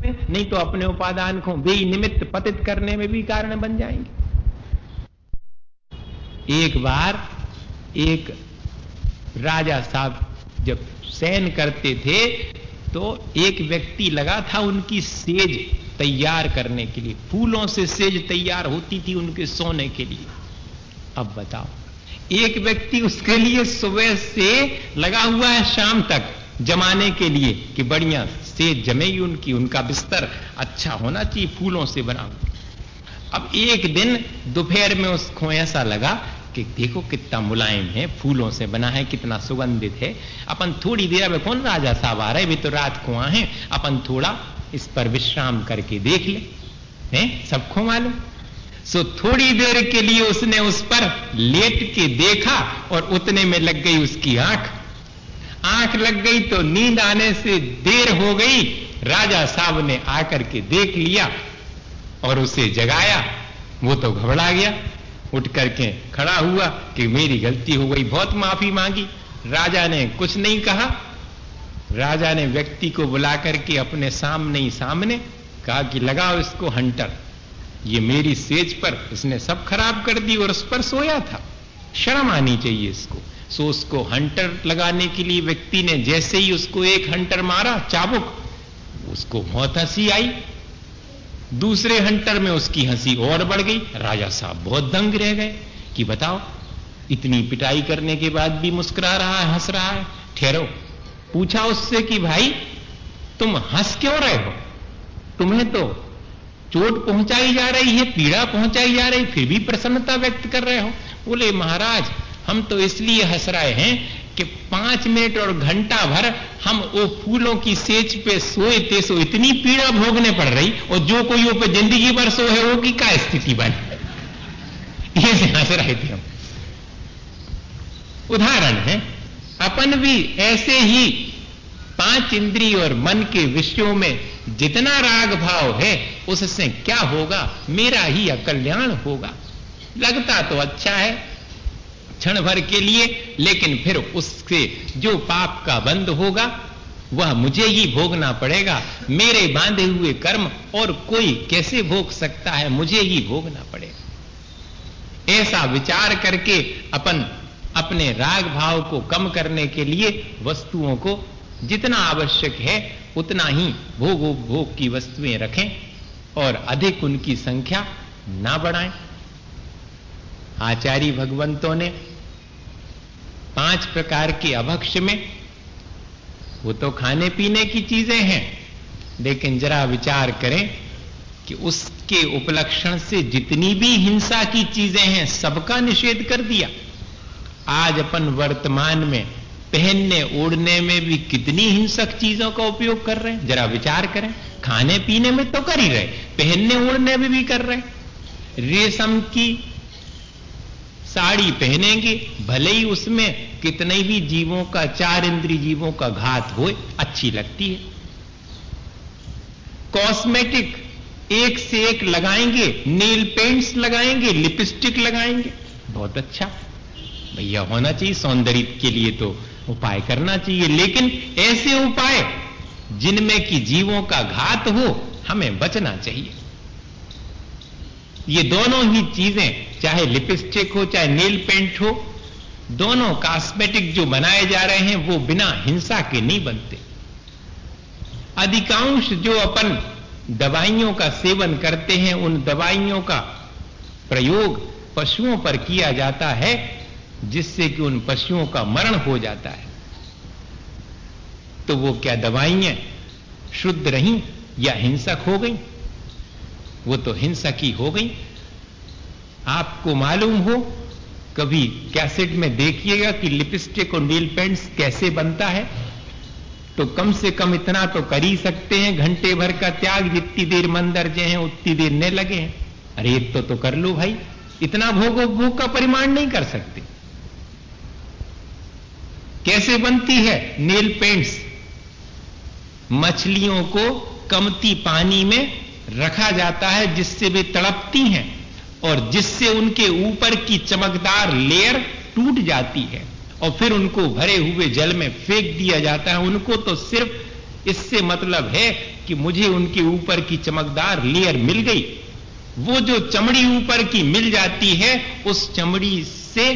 नहीं तो अपने उपादान को बेनिमित्त पतित करने में भी कारण बन जाएंगे। एक बार एक राजा साहब जब शयन करते थे तो एक व्यक्ति लगा था उनकी सेज तैयार करने के लिए। फूलों से सेज तैयार होती थी उनके सोने के लिए। अब बताओ, एक व्यक्ति उसके लिए सुबह से लगा हुआ है शाम तक जमाने के लिए कि बढ़िया सेज जमेगी उनकी, उनका बिस्तर अच्छा होना चाहिए, फूलों से बना हुआ। अब एक दिन दोपहर में उसको ऐसा लगा कि देखो कितना मुलायम है, फूलों से बना है, कितना सुगंधित है, अपन थोड़ी देर में, कौन राजा साहब आ रहे, वे तो रात को आए हैं, अपन थोड़ा इस पर विश्राम करके देख ले, हैं सबको मालूम। सो थोड़ी देर के लिए उसने उस पर लेट के देखा और उतने में लग गई उसकी आंख लग गई तो नींद आने से देर हो गई। राजा साहब ने आकर के देख लिया और उसे जगाया। वो तो घबरा गया, उठ करके खड़ा हुआ कि मेरी गलती हो गई, बहुत माफी मांगी। राजा ने कुछ नहीं कहा। राजा ने व्यक्ति को बुला करके अपने सामने ही सामने कहा कि लगाओ इसको हंटर, ये मेरी सेज पर इसने सब खराब कर दी और उस पर सोया था, शर्म आनी चाहिए इसको। सो उसको हंटर लगाने के लिए व्यक्ति ने जैसे ही उसको एक हंटर मारा चाबुक, उसको बहुत हंसी आई। दूसरे हंटर में उसकी हंसी और बढ़ गई। राजा साहब बहुत दंग रह गए कि बताओ, इतनी पिटाई करने के बाद भी मुस्कुरा रहा है, हंस रहा है। ठहरो, पूछा उससे कि भाई तुम हंस क्यों रहे हो, तुम्हें तो चोट पहुंचाई जा रही है, पीड़ा पहुंचाई जा रही, फिर भी प्रसन्नता व्यक्त कर रहे हो। बोले महाराज हम तो इसलिए हंस रहे हैं कि 5 मिनट और घंटा भर हम वो फूलों की सेज पे सोए थे, सो इतनी पीड़ा भोगने पड़ रही, और जो कोई वो पे जिंदगी भर सोए है वो की क्या स्थिति बनी, ये हंस रहे थे हम। उदाहरण है, अपन भी ऐसे ही 5 इंद्रिय और मन के विषयों में जितना राग भाव है उससे क्या होगा, मेरा ही अकल्याण होगा। लगता तो अच्छा है क्षण भर के लिए, लेकिन फिर उससे जो पाप का बंध होगा वह मुझे ही भोगना पड़ेगा। मेरे बांधे हुए कर्म और कोई कैसे भोग सकता है, मुझे ही भोगना पड़ेगा। ऐसा विचार करके अपन अपने राग भाव को कम करने के लिए वस्तुओं को जितना आवश्यक है उतना ही भोग की वस्तुएं रखें और अधिक उनकी संख्या ना बढ़ाएं। आचार्य भगवंतों ने 5 प्रकार के अभक्ष्य में, वो तो खाने पीने की चीजें हैं, लेकिन जरा विचार करें कि उसके उपलक्षण से जितनी भी हिंसा की चीजें हैं सबका निषेध कर दिया। आज अपन वर्तमान में पहनने ओढ़ने में भी कितनी हिंसक चीजों का उपयोग कर रहे हैं, जरा विचार करें। खाने पीने में तो कर ही रहे, पहनने ओढ़ने में भी कर रहे। रेशम की साड़ी पहनेंगे, भले ही उसमें कितने भी जीवों का, 4 इंद्रिय जीवों का घात हो, अच्छी लगती है। कॉस्मेटिक एक से एक लगाएंगे, नेल पेंट्स लगाएंगे, लिपस्टिक लगाएंगे, बहुत अच्छा भैया होना चाहिए, सौंदर्य के लिए तो उपाय करना चाहिए, लेकिन ऐसे उपाय जिनमें कि जीवों का घात हो हमें बचना चाहिए। ये दोनों ही चीजें, चाहे लिपस्टिक हो चाहे नेल पेंट हो, दोनों कॉस्मेटिक जो बनाए जा रहे हैं वो बिना हिंसा के नहीं बनते। अधिकांश जो अपन दवाइयों का सेवन करते हैं, उन दवाइयों का प्रयोग पशुओं पर किया जाता है, जिससे कि उन पशुओं का मरण हो जाता है। तो वो क्या दवाइयां शुद्ध रहीं या हिंसक हो गई? वो तो हिंसक ही हो गई। आपको मालूम हो, कभी कैसेट में देखिएगा कि लिपस्टिक और नील पेंट्स कैसे बनता है, तो कम से कम इतना तो कर ही सकते हैं, घंटे भर का त्याग, जितनी देर मंदिर जे हैं उतनी देर न लगे हैं। अरे एक तो कर लो भाई, इतना भोग का परिमाण नहीं कर सकते। कैसे बनती है नेल पेंट्स? मछलियों को कमती पानी में रखा जाता है जिससे वे तड़पती हैं और जिससे उनके ऊपर की चमकदार लेयर टूट जाती है, और फिर उनको भरे हुए जल में फेंक दिया जाता है। उनको तो सिर्फ इससे मतलब है कि मुझे उनके ऊपर की चमकदार लेयर मिल गई। वो जो चमड़ी ऊपर की मिल जाती है, उस चमड़ी से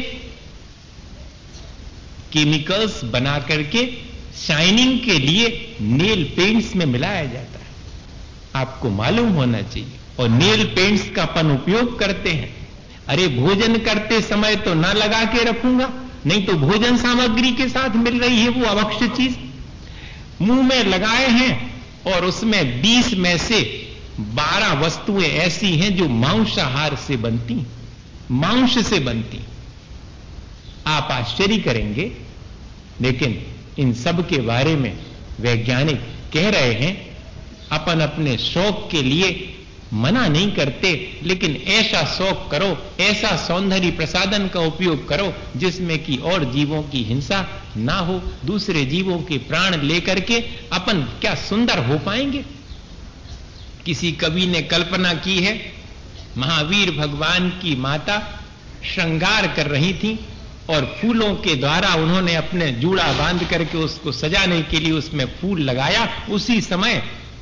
केमिकल्स बना करके शाइनिंग के लिए नेल पेंट्स में मिलाया जाता है। आपको मालूम होना चाहिए। और नेल पेंट्स का अपन उपयोग करते हैं। अरे भोजन करते समय तो ना लगा के रखूंगा, नहीं तो भोजन सामग्री के साथ मिल रही है वो अवक्ष्य चीज, मुंह में लगाए हैं और उसमें 20 में से 12 वस्तुएं ऐसी हैं जो मांसाहार से बनती, मांस से बनती। आप आश्चर्य करेंगे, लेकिन इन सब के बारे में वैज्ञानिक कह रहे हैं। अपन अपने शौक के लिए मना नहीं करते, लेकिन ऐसा शौक करो, ऐसा सौंदर्य प्रसाधन का उपयोग करो जिसमें कि और जीवों की हिंसा ना हो, दूसरे जीवों के प्राण लेकर के अपन क्या सुंदर हो पाएंगे। किसी कवि ने कल्पना की है, महावीर भगवान की माता श्रृंगार कर रही थी और फूलों के द्वारा उन्होंने अपने जूड़ा बांध करके उसको सजाने के लिए उसमें फूल लगाया। उसी समय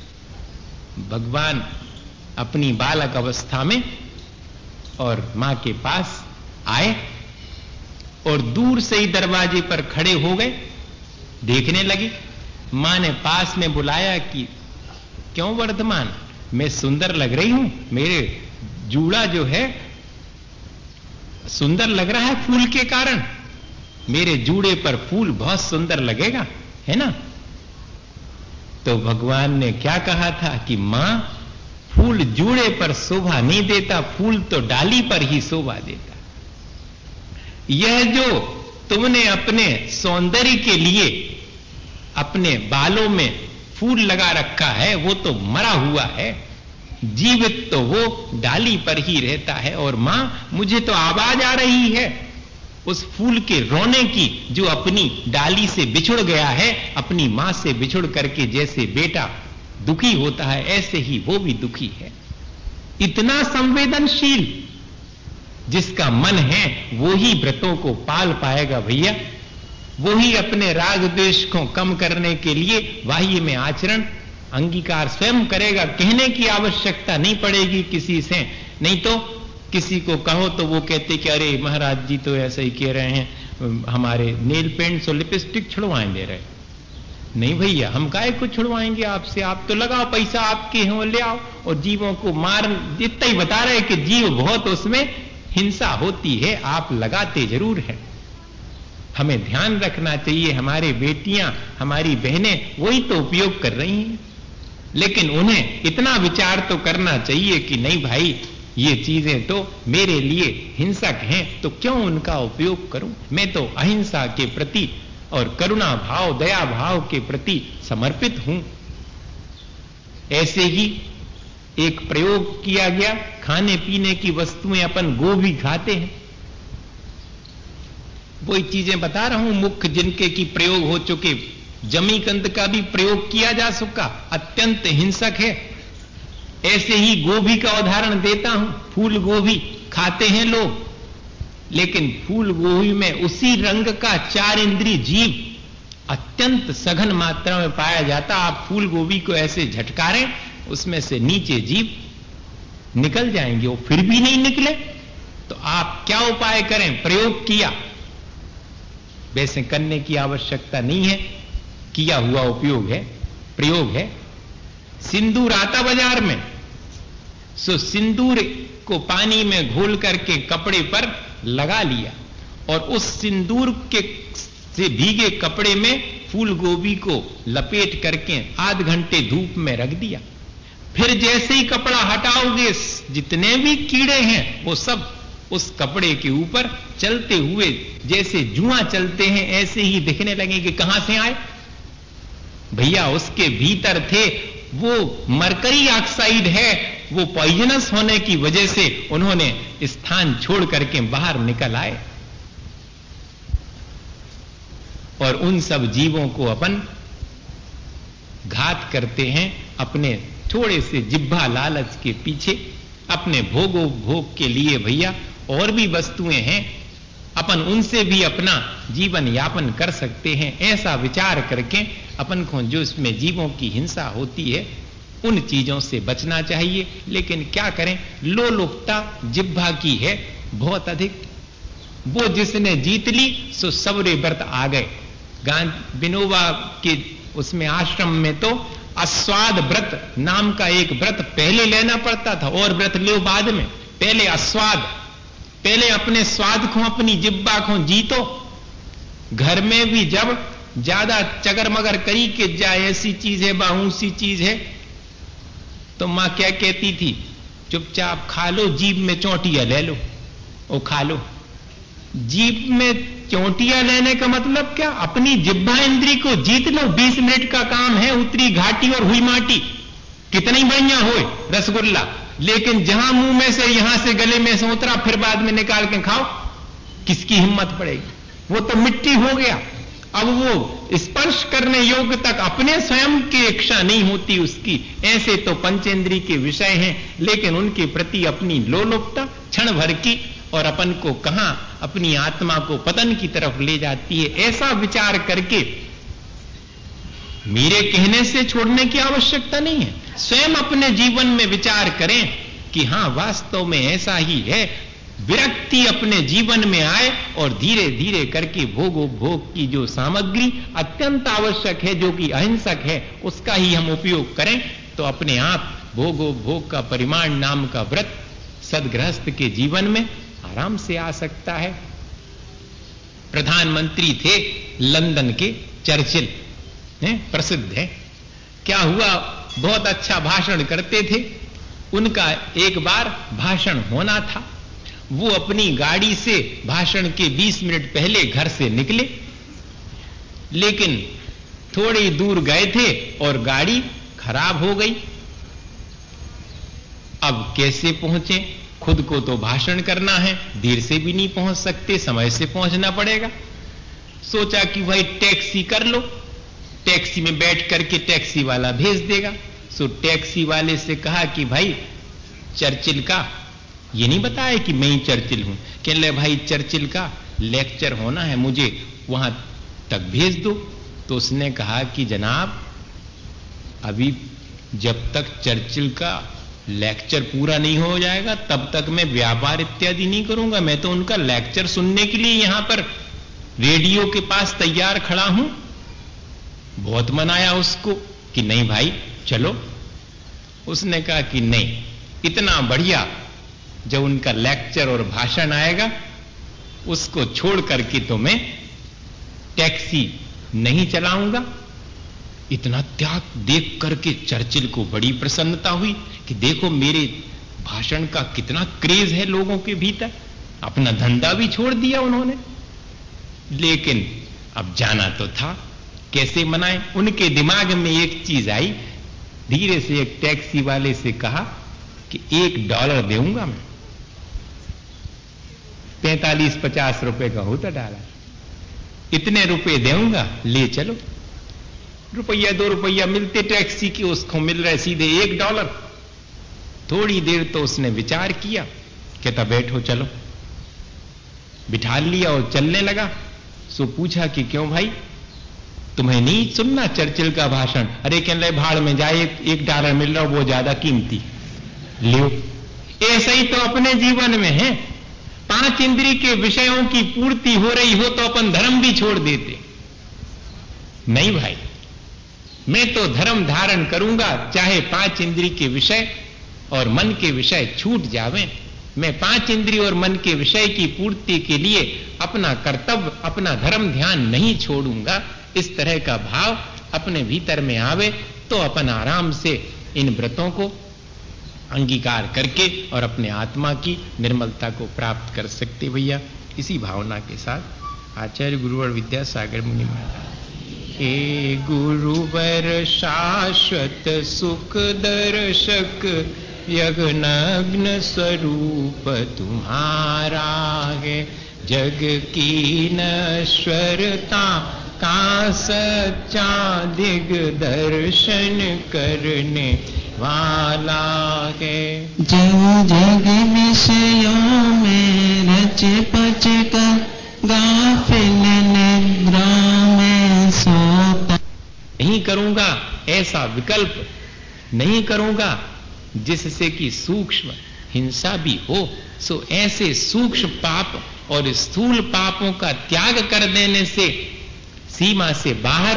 भगवान अपनी बालक अवस्था में और मां के पास आए और दूर से ही दरवाजे पर खड़े हो गए, देखने लगे। मां ने पास में बुलाया कि क्यों वर्धमान, मैं सुंदर लग रही हूं, मेरे जूड़ा जो है सुंदर लग रहा है फूल के कारण, मेरे जूड़े पर फूल बहुत सुंदर लगेगा, है ना। तो भगवान ने क्या कहा था कि मां, फूल जूड़े पर शोभा नहीं देता, फूल तो डाली पर ही शोभा देता। यह जो तुमने अपने सौंदर्य के लिए अपने बालों में फूल लगा रखा है, वो तो मरा हुआ है, जीवित तो वो डाली पर ही रहता है। और मां, मुझे तो आवाज आ रही है उस फूल के रोने की, जो अपनी डाली से बिछुड़ गया है, अपनी मां से बिछुड़ करके जैसे बेटा दुखी होता है, ऐसे ही वो भी दुखी है। इतना संवेदनशील जिसका मन है वो ही व्रतों को पाल पाएगा भैया। वो ही अपने राग द्वेष को कम करने के लिए बाह्य में आचरण अंगीकार स्वयं करेगा। कहने की आवश्यकता नहीं पड़ेगी किसी से। नहीं तो किसी को कहो तो वो कहते कि अरे महाराज जी तो ऐसे ही कह रहे हैं, हमारे नेल पेंट्स और लिपस्टिक छुड़वाएं दे रहे। नहीं भैया, हम काहे को छुड़वाएंगे आपसे, आप तो लगाओ पैसा, आपके हैं ले आओ। और जीवों को मार, इतना ही बता रहे कि जीव बहुत, उसमें हिंसा होती है, आप लगाते जरूर हैं। हमें ध्यान रखना चाहिए, हमारे बेटियां, हमारी बहनें वही तो उपयोग कर रही हैं, लेकिन उन्हें इतना विचार तो करना चाहिए कि नहीं भाई, ये चीजें तो मेरे लिए हिंसक हैं, तो क्यों उनका उपयोग करूं। मैं तो अहिंसा के प्रति और करुणा भाव, दया भाव के प्रति समर्पित हूं। ऐसे ही एक प्रयोग किया गया, खाने पीने की वस्तुएं अपन गोभी खाते हैं, वही चीजें बता रहा हूं मुख्य जिनके की प्रयोग हो चुके। जमीकंद का भी प्रयोग किया जा सका, अत्यंत हिंसक है। ऐसे ही गोभी का उदाहरण देता हूं, फूल गोभी खाते हैं लोग, लेकिन फूल गोभी में उसी रंग का 4 इंद्रिय जीव अत्यंत सघन मात्रा में पाया जाता। आप फूल गोभी को ऐसे झटकारें, उसमें से नीचे जीव निकल जाएंगे, वो फिर भी नहीं निकले तो आप क्या उपाय करें। प्रयोग किया, वैसे करने की आवश्यकता नहीं है, किया हुआ उपयोग है, प्रयोग है। सिंदूर आता बाजार में, सो सिंदूर को पानी में घोल करके कपड़े पर लगा लिया और उस सिंदूर के से भीगे कपड़े में फूल गोभी को लपेट करके आध घंटे धूप में रख दिया। फिर जैसे ही कपड़ा हटाओगे, जितने भी कीड़े हैं वो सब उस कपड़े के ऊपर चलते हुए, जैसे जुआं चलते हैं ऐसे ही दिखने लगे कि कहां से आए। भैया उसके भीतर थे, वो मरकरी ऑक्साइड है, वो पॉइजनस होने की वजह से उन्होंने स्थान छोड़ करके बाहर निकल आए। और उन सब जीवों को अपन घात करते हैं अपने थोड़े से जिह्वा लालच के पीछे, अपने भोगो भोग के लिए। भैया और भी वस्तुएं हैं, अपन उनसे भी अपना जीवन यापन कर सकते हैं। ऐसा विचार करके अपन को जो इसमें जीवों की हिंसा होती है उन चीजों से बचना चाहिए। लेकिन क्या करें, लोलुपता जिह्वा की है बहुत अधिक। वो जिसने जीत ली सो सबरे व्रत आ गए। विनोबा के उसमें आश्रम में तो आस्वाद व्रत नाम का एक व्रत पहले लेना पड़ता था और व्रत लो बाद में। पहले आस्वाद, पहले अपने स्वाद को, अपनी जिह्वा को जीतो। घर में भी जब ज्यादा चगर मगर करी के जाए ऐसी चीज है, बाहूसी चीज है, तो मां क्या कहती थी, चुपचाप खा लो, जीभ में चोटियां ले लो, वो खा लो। जीभ में चोटियां लेने का मतलब क्या, अपनी जिह्वा इंद्री को जीत लो। 20 मिनट का काम है, उतरी घाटी और हुई माटी, कितना ही बढ़िया हो रसगुल्ला, लेकिन जहां मुंह में से, यहां से गले में से उतरा, फिर बाद में निकाल के खाओ, किसकी हिम्मत पड़ेगी, वो तो मिट्टी हो गया। अब वो स्पर्श करने योग्य तक अपने स्वयं की इच्छा नहीं होती उसकी। ऐसे तो पंचेंद्री के विषय हैं, लेकिन उनके प्रति अपनी लोलुपता क्षण भर की और अपन को कहां अपनी आत्मा को पतन की तरफ ले जाती है। ऐसा विचार करके मेरे कहने से छोड़ने की आवश्यकता नहीं है। स्वयं अपने जीवन में विचार करें कि हां वास्तव में ऐसा ही है। विरक्ति अपने जीवन में आए और धीरे धीरे करके भोग की जो सामग्री अत्यंत आवश्यक है, जो कि अहिंसक है, उसका ही हम उपयोग करें तो अपने आप भोग का परिमाण नाम का व्रत सदगृहस्थ के जीवन में आराम से आ सकता है। प्रधानमंत्री थे लंदन के चर्चिल, प्रसिद्ध है। क्या हुआ, बहुत अच्छा भाषण करते थे। उनका एक बार भाषण होना था। वो अपनी गाड़ी से भाषण के 20 मिनट पहले घर से निकले, लेकिन थोड़ी दूर गए थे और गाड़ी खराब हो गई। अब कैसे पहुंचे, खुद को तो भाषण करना है, देर से भी नहीं पहुंच सकते, समय से पहुंचना पड़ेगा। सोचा कि भाई टैक्सी कर लो, टैक्सी में बैठ करके टैक्सी वाला भेज देगा। सो टैक्सी वाले से कहा कि भाई चर्चिल का, ये नहीं बताया कि मैं ही चर्चिल हूं, कह ले भाई चर्चिल का लेक्चर होना है, मुझे वहां तक भेज दो। तो उसने कहा कि जनाब अभी जब तक चर्चिल का लेक्चर पूरा नहीं हो जाएगा तब तक मैं व्यापार इत्यादि नहीं करूंगा। मैं तो उनका लेक्चर सुनने के लिए यहां पर रेडियो के पास तैयार खड़ा हूं। बहुत मनाया उसको कि नहीं भाई चलो। उसने कहा कि नहीं, इतना बढ़िया जब उनका लेक्चर और भाषण आएगा उसको छोड़ करके तो मैं टैक्सी नहीं चलाऊंगा। इतना त्याग देख करके चर्चिल को बड़ी प्रसन्नता हुई कि देखो मेरे भाषण का कितना क्रेज है लोगों के भीतर। अपना धंधा भी छोड़ दिया उन्होंने, लेकिन अब जाना तो था, कैसे मनाएं। उनके दिमाग में एक चीज आई, धीरे से एक टैक्सी वाले से कहा कि $1 दूंगा मैं। 45-50 रुपए का होता डाला, इतने रुपए दूंगा, ले चलो। ₹1-2 मिलते टैक्सी के, उसको मिल रहे सीधे $1। थोड़ी देर तो उसने विचार किया, कहता बैठो चलो। बिठा लिया और चलने लगा। सो पूछा कि क्यों भाई, तुम्हें नहीं सुनना चर्चिल का भाषण? अरे कह रहे भाड़ में जाए, $1 मिल रहा, वो ज्यादा कीमती लियो। ऐसा ही तो अपने जीवन में है। 5 इंद्री के विषयों की पूर्ति हो रही हो तो अपन धर्म भी छोड़ देते। नहीं भाई, मैं तो धर्म धारण करूंगा, चाहे 5 इंद्री के विषय और मन के विषय छूट जावें। मैं 5 इंद्री और मन के विषय की पूर्ति के लिए अपना कर्तव्य, अपना धर्म ध्यान नहीं छोड़ूंगा। इस तरह का भाव अपने भीतर में आवे तो अपन आराम से इन व्रतों को अंगीकार करके और अपने आत्मा की निर्मलता को प्राप्त कर सकते। भैया इसी भावना के साथ आचार्य गुरुवर विद्यासागर मुनि महाराज, हे गुरुवर शाश्वत सुख दर्शक, यज्ञनग्न स्वरूप तुम्हारा है। जग की नश्वरता का सच्चा दिग्दर्शन करने वाला है। जग जग विषयों में रच पच कर गाफिल निद्रा में सोता। करूंगा ऐसा विकल्प नहीं करूंगा जिससे कि सूक्ष्म हिंसा भी हो। सो ऐसे सूक्ष्म पाप और स्थूल पापों का त्याग कर देने से सीमा से बाहर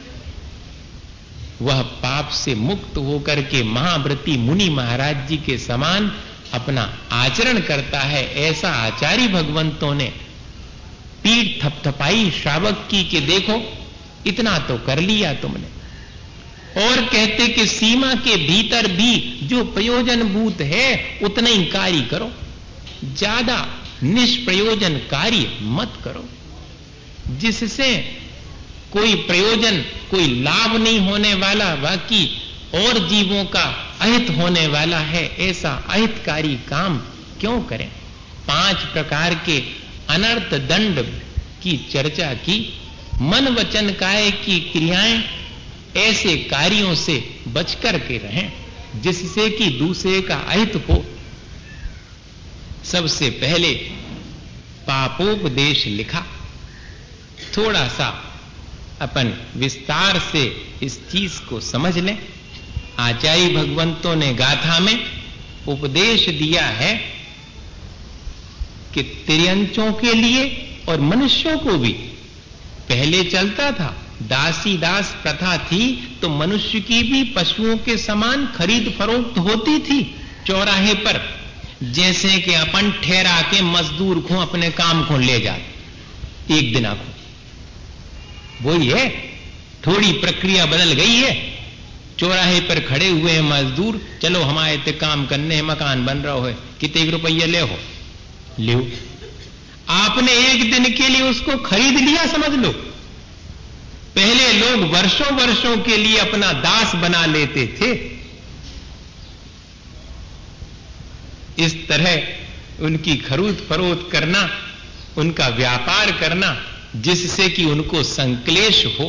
वह पाप से मुक्त होकर के महाव्रती मुनि महाराज जी के समान अपना आचरण करता है। ऐसा आचार्य भगवंतों ने पीठ थपथपाई श्रावक की कि देखो इतना तो कर लिया तुमने, और कहते कि सीमा के भीतर भी जो प्रयोजनभूत है उतना ही कार्य करो, ज्यादा निष्प्रयोजन कार्य मत करो जिससे कोई प्रयोजन कोई लाभ नहीं होने वाला, बाकी और जीवों का अहित होने वाला है। ऐसा अहितकारी काम क्यों करें। 5 प्रकार के अनर्थ दंड की चर्चा की। मन वचन काय की क्रियाएं ऐसे कार्यों से बचकर के रहें जिससे कि दूसरे का अहित हो। सबसे पहले पापोपदेश लिखा। थोड़ा सा अपन विस्तार से इस चीज को समझ लें। आचार्य भगवंतों ने गाथा में उपदेश दिया है कि तिर्यंचों के लिए और मनुष्यों को भी। पहले चलता था दासी दास प्रथा थी तो मनुष्य की भी पशुओं के समान खरीद फरोख्त होती थी चौराहे पर, जैसे कि अपन ठहरा के मजदूर को अपने काम को ले जाते एक दिन को। वही है, थोड़ी प्रक्रिया बदल गई है। चौराहे पर खड़े हुए हैं मजदूर, चलो हमारे ते काम करने हैं, मकान बन रहा है, कितने रुपये ले हो लो। आपने एक दिन के लिए उसको खरीद लिया समझ लो। पहले लोग वर्षों वर्षों के लिए अपना दास बना लेते थे। इस तरह उनकी खरीद फरोख्त करना, उनका व्यापार करना जिससे कि उनको संक्लेश हो।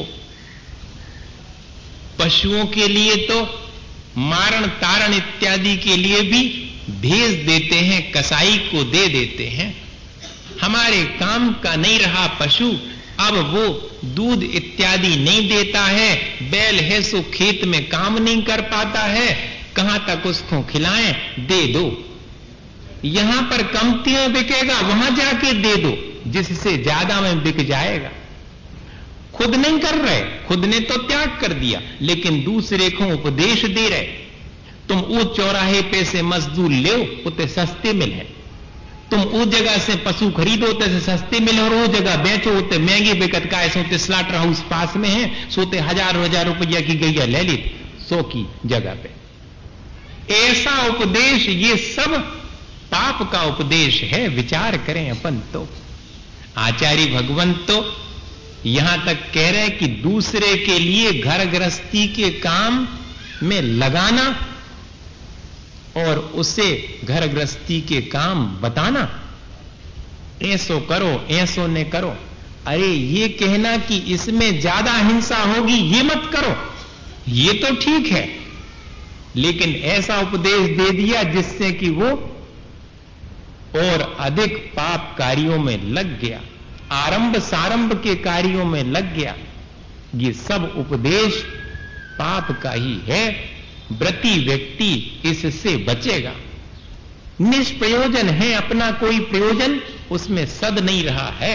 पशुओं के लिए तो मारण तारण इत्यादि के लिए भी भेज देते हैं, कसाई को दे देते हैं। हमारे काम का नहीं रहा पशु, अब वो दूध इत्यादि नहीं देता है, बैल है सो खेत में काम नहीं कर पाता है, कहां तक उसको खिलाएं, दे दो। यहां पर कमतियों बिकेगा, वहां जाके दे दो जिससे ज्यादा में बिक जाएगा। खुद नहीं कर रहे, खुद ने तो त्याग कर दिया, लेकिन दूसरे को उपदेश दे रहे। तुम वो चौराहे पे से मजदूर ले, उतने सस्ते मिले। तुम उस जगह से पशु खरीदो उतने से सस्ते मिले, और वो जगह बेचो उतने महंगी बिकत का। सोते स्लाटर हाउस पास में है, सोते हजार रुपया की गैया ले ली 100 की जगह पे। ऐसा उपदेश, ये सब पाप का उपदेश है। विचार करें अपन तो। आचार्य भगवंत तो यहां तक कह रहे हैं कि दूसरे के लिए घर गृहस्थी के काम में लगाना और उसे घर गृहस्थी के काम बताना, ऐसो करो ऐसो ने करो। अरे ये कहना कि इसमें ज्यादा हिंसा होगी ये मत करो, ये तो ठीक है, लेकिन ऐसा उपदेश दे दिया जिससे कि वो और अधिक पाप कार्यों में लग गया, आरंभ सारंभ के कार्यों में लग गया। ये सब उपदेश पाप का ही है। व्रती व्यक्ति इससे बचेगा। निष्प्रयोजन है, अपना कोई प्रयोजन उसमें सद नहीं रहा है।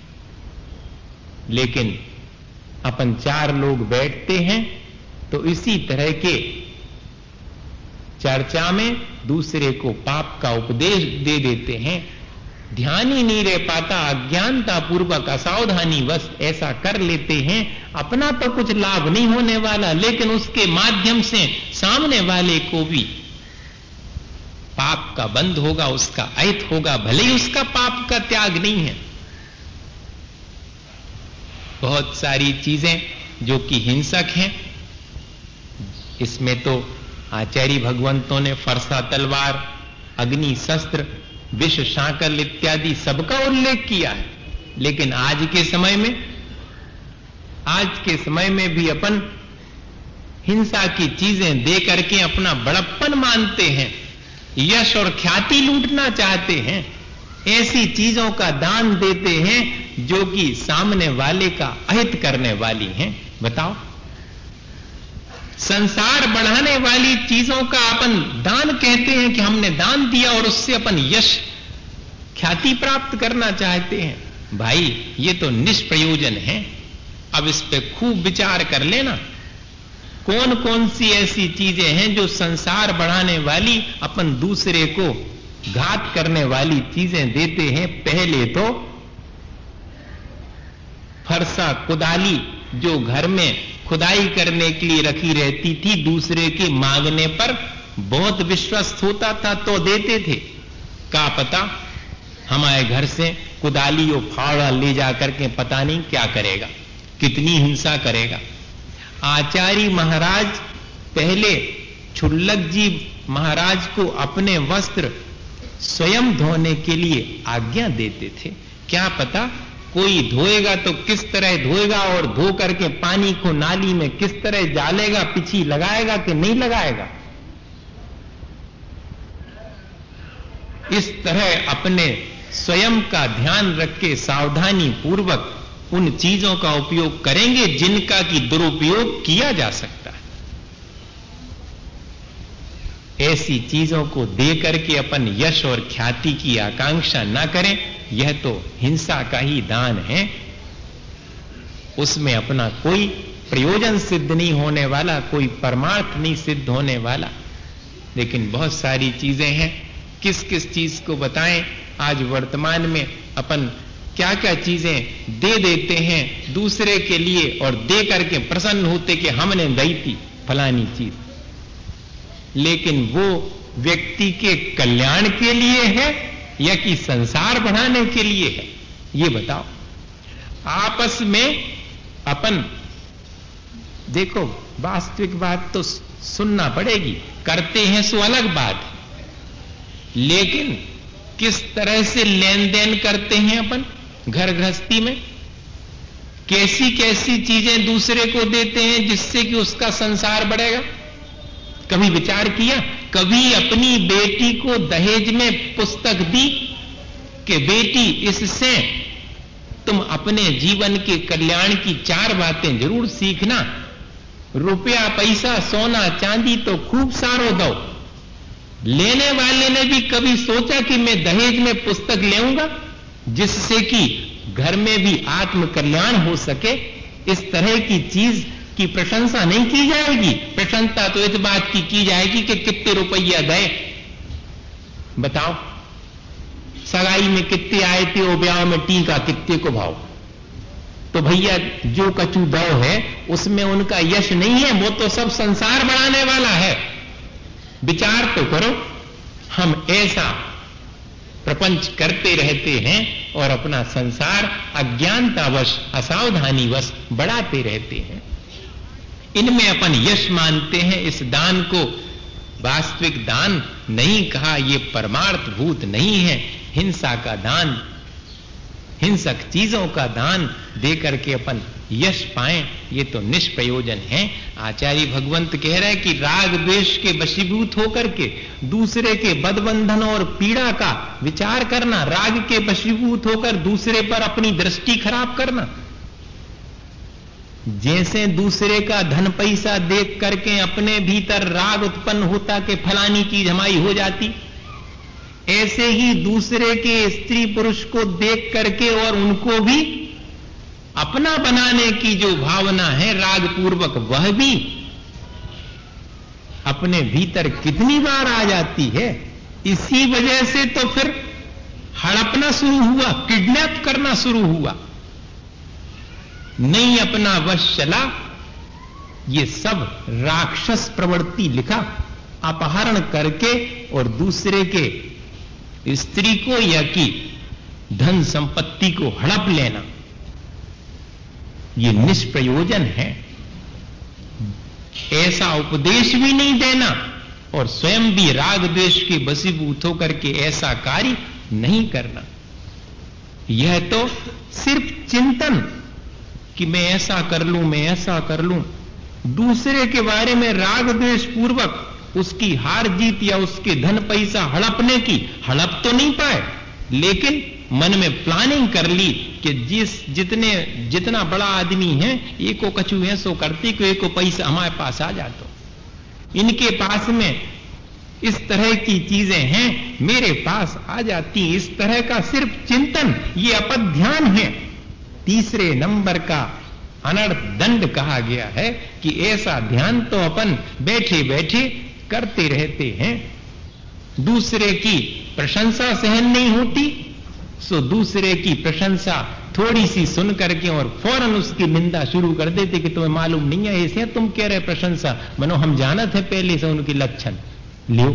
लेकिन अपन 4 लोग बैठते हैं तो इसी तरह के चर्चा में दूसरे को पाप का उपदेश दे देते हैं। ध्यान ही नहीं रह पाता, अज्ञानता पूर्वक असावधानी वश ऐसा कर लेते हैं। अपना तो कुछ लाभ नहीं होने वाला, लेकिन उसके माध्यम से सामने वाले को भी पाप का बंध होगा, उसका अहित होगा, भले ही उसका पाप का त्याग नहीं है। बहुत सारी चीजें जो कि हिंसक हैं, इसमें तो आचार्य भगवंतों ने फरसा तलवार, अग्नि शस्त्र, विष शाकल इत्यादि सबका उल्लेख किया है। लेकिन आज के समय में भी अपन हिंसा की चीजें दे करके अपना बड़प्पन मानते हैं, यश और ख्याति लूटना चाहते हैं। ऐसी चीजों का दान देते हैं जो कि सामने वाले का अहित करने वाली हैं। बताओ, संसार बढ़ाने वाली चीजों का अपन दान कहते हैं कि हमने दान दिया और उससे अपन यश ख्याति प्राप्त करना चाहते हैं। भाई ये तो निष्प्रयोजन है। अब इस पे खूब विचार कर लेना, कौन कौन सी ऐसी चीजें हैं जो संसार बढ़ाने वाली, अपन दूसरे को घात करने वाली चीजें देते हैं। पहले तो फरसा कुदाली जो घर में खुदाई करने के लिए रखी रहती थी, दूसरे के मांगने पर बहुत विश्वस्त होता था तो देते थे। क्या पता हमारे घर से कुदाली और फावड़ा ले जाकर के पता नहीं क्या करेगा, कितनी हिंसा करेगा। आचार्य महाराज पहले छुल्लक जी महाराज को अपने वस्त्र स्वयं धोने के लिए आज्ञा देते थे। क्या पता कोई धोएगा तो किस तरह धोएगा और धो करके पानी को नाली में किस तरह डालेगा, पीछे लगाएगा कि नहीं लगाएगा। इस तरह अपने स्वयं का ध्यान रख के सावधानी पूर्वक उन चीजों का उपयोग करेंगे जिनका की दुरुपयोग किया जा सकता है। ऐसी चीजों को दे करके अपन यश और ख्याति की आकांक्षा ना करें। यह तो हिंसा का ही दान है, उसमें अपना कोई प्रयोजन सिद्ध नहीं होने वाला, कोई परमार्थ नहीं सिद्ध होने वाला। लेकिन बहुत सारी चीजें हैं, किस किस चीज को बताएं। आज वर्तमान में अपन क्या क्या चीजें दे देते हैं दूसरे के लिए और दे करके प्रसन्न होते कि हमने दी थी फलानी चीज, लेकिन वो व्यक्ति के कल्याण के लिए है या कि संसार बढ़ाने के लिए है, ये बताओ। आपस में अपन देखो, वास्तविक बात तो सुनना पड़ेगी, करते हैं सो अलग बात है, लेकिन किस तरह से लेन देन करते हैं अपन घर गृहस्थी में, कैसी कैसी चीजें दूसरे को देते हैं जिससे कि उसका संसार बढ़ेगा। कभी विचार किया? कभी अपनी बेटी को दहेज में पुस्तक दी कि बेटी इससे तुम अपने जीवन के कल्याण की 4 बातें जरूर सीखना, रुपया पैसा सोना चांदी तो खूब सारो दो। लेने वाले ने भी कभी सोचा कि मैं दहेज में पुस्तक लेऊंगा जिससे कि घर में भी आत्म कल्याण हो सके? इस तरह की चीज की प्रशंसा नहीं की जाएगी। प्रशंसा तो इस बात की जाएगी कि कितने रुपया गए, बताओ सगाई में कितने आए थे और ब्याह में टीका कितने को भाव। तो भैया जो कचू दाव है उसमें उनका यश नहीं है, वो तो सब संसार बढ़ाने वाला है। विचार तो करो, हम ऐसा प्रपंच करते रहते हैं और अपना संसार अज्ञानतावश असावधानीवश बढ़ाते रहते हैं। इनमें अपन यश मानते हैं। इस दान को वास्तविक दान नहीं कहा, यह परमार्थ भूत नहीं है। हिंसा का दान, हिंसक चीजों का दान दे करके अपन यश पाएं, ये तो निष्प्रयोजन है। आचार्य भगवंत कह रहे हैं कि राग द्वेष के वशीभूत होकर के दूसरे के बदबंधन और पीड़ा का विचार करना, राग के वशीभूत होकर दूसरे पर अपनी दृष्टि खराब करना, जैसे दूसरे का धन पैसा देख करके अपने भीतर राग उत्पन्न होता कि फलानी चीज हमारी हो जाती, ऐसे ही दूसरे के स्त्री पुरुष को देख करके और उनको भी अपना बनाने की जो भावना है राग पूर्वक, वह भी अपने भीतर कितनी बार आ जाती है। इसी वजह से तो फिर हड़पना शुरू हुआ, किडनैप करना शुरू हुआ, नहीं अपना वश चला। ये सब राक्षस प्रवृत्ति लिखा, अपहरण करके और दूसरे के स्त्री को या कि धन संपत्ति को हड़प लेना, ये निष्प्रयोजन है। ऐसा उपदेश भी नहीं देना और स्वयं भी राग द्वेष के वशीभूत होकर के ऐसा कार्य नहीं करना। यह तो सिर्फ चिंतन कि मैं ऐसा कर लूं, मैं ऐसा कर लूं, दूसरे के बारे में राग द्वेष पूर्वक उसकी हार जीत या उसके धन पैसा हड़पने की, हड़प तो नहीं पाए लेकिन मन में प्लानिंग कर ली कि जितना बड़ा आदमी है, एको कछु है सो करती को एको पैसा हमारे पास आ जातो। इनके पास में इस तरह की चीजें हैं, मेरे पास आ जाती। इस तरह का सिर्फ चिंतन, ये अपध्यान है। तीसरे नंबर का अनर्थ दंड कहा गया है कि ऐसा ध्यान तो अपन बैठे बैठे करते रहते हैं। दूसरे की प्रशंसा सहन नहीं होती, सो दूसरे की प्रशंसा थोड़ी सी सुन करके और फौरन उसकी निंदा शुरू कर देते कि तुम्हें मालूम नहीं है, ऐसे तुम कह रहे प्रशंसा, मनो हम जानत है पहले से उनके लक्षण। लियो,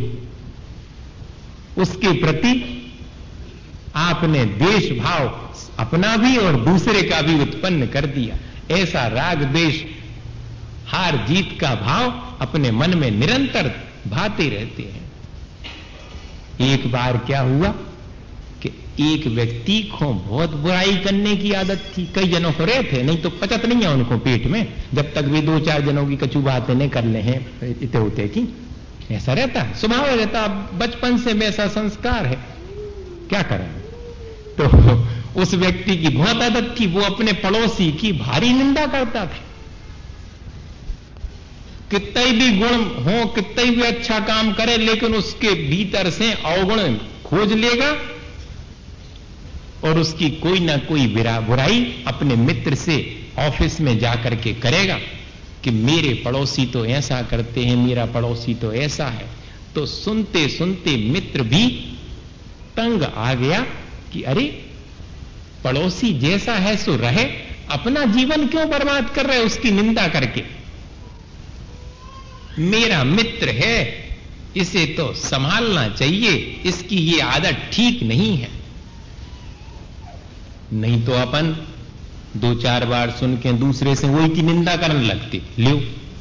उसके प्रति आपने द्वेष भाव अपना भी और दूसरे का भी उत्पन्न कर दिया। ऐसा राग द्वेष हार जीत का भाव अपने मन में निरंतर भाते रहते हैं। एक बार क्या हुआ कि एक व्यक्ति को बहुत बुराई करने की आदत थी। कई जनों को रहे थे, नहीं तो पचत नहीं है उनको पेट में, जब तक वे 2-4 जनों की कचू बातें नहीं कर ले हैं इतने होते की। ऐसा रहता है, स्वभाव रहता, बचपन से वैसा संस्कार है, क्या करें। तो उस व्यक्ति की बहुत आदत थी, वो अपने पड़ोसी की भारी निंदा करता था। कितने भी गुण हो, कितने भी अच्छा काम करे, लेकिन उसके भीतर से अवगुण खोज लेगा और उसकी कोई ना कोई बुराई अपने मित्र से ऑफिस में जाकर के करेगा कि मेरे पड़ोसी तो ऐसा करते हैं, मेरा पड़ोसी तो ऐसा है। तो सुनते सुनते मित्र भी तंग आ गया कि अरे पड़ोसी जैसा है सो रहे, अपना जीवन क्यों बर्बाद कर रहे उसकी निंदा करके। मेरा मित्र है, इसे तो संभालना चाहिए, इसकी ये आदत ठीक नहीं है। नहीं तो अपन 2-4 बार सुन के दूसरे से वही की निंदा करने लगते। लो,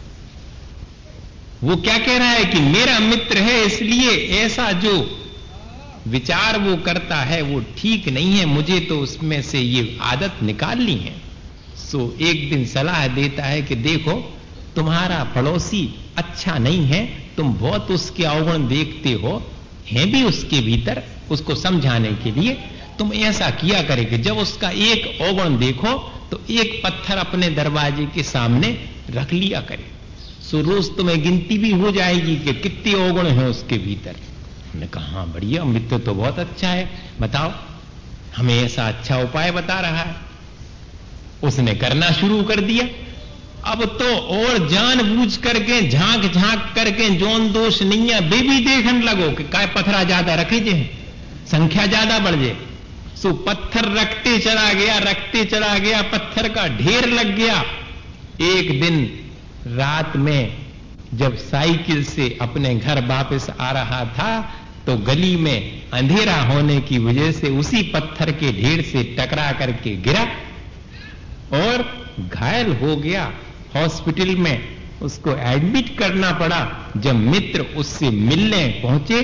वो क्या कह रहा है कि मेरा मित्र है, इसलिए ऐसा जो विचार वो करता है वो ठीक नहीं है, मुझे तो उसमें से ये आदत निकालनी है। सो एक दिन सलाह देता है कि देखो तुम्हारा पड़ोसी अच्छा नहीं है, तुम बहुत उसके अवगुण देखते हो, है भी उसके भीतर, उसको समझाने के लिए तुम ऐसा किया करे कि जब उसका एक अवगुण देखो तो एक पत्थर अपने दरवाजे के सामने रख लिया करे। सो रोज तुम्हें गिनती भी हो जाएगी कि कितने अवगुण हैं उसके भीतर। हमने कहा हाँ बढ़िया, मित्र तो बहुत अच्छा है, बताओ, हमें ऐसा अच्छा उपाय बता रहा है। उसने करना शुरू कर दिया। अब तो और जानबूझ करके झांक झांक करके जोन दोष नहीं है वे भी देखने लगो कि काय पत्थरा ज्यादा रखे जे, संख्या ज्यादा बढ़ जाए। सो पत्थर रखते चला गया, रखते चला गया, पत्थर का ढेर लग गया। एक दिन रात में जब साइकिल से अपने घर वापस आ रहा था तो गली में अंधेरा होने की वजह से उसी पत्थर के ढेर से टकरा करके गिरा और घायल हो गया। हॉस्पिटल में उसको एडमिट करना पड़ा। जब मित्र उससे मिलने पहुंचे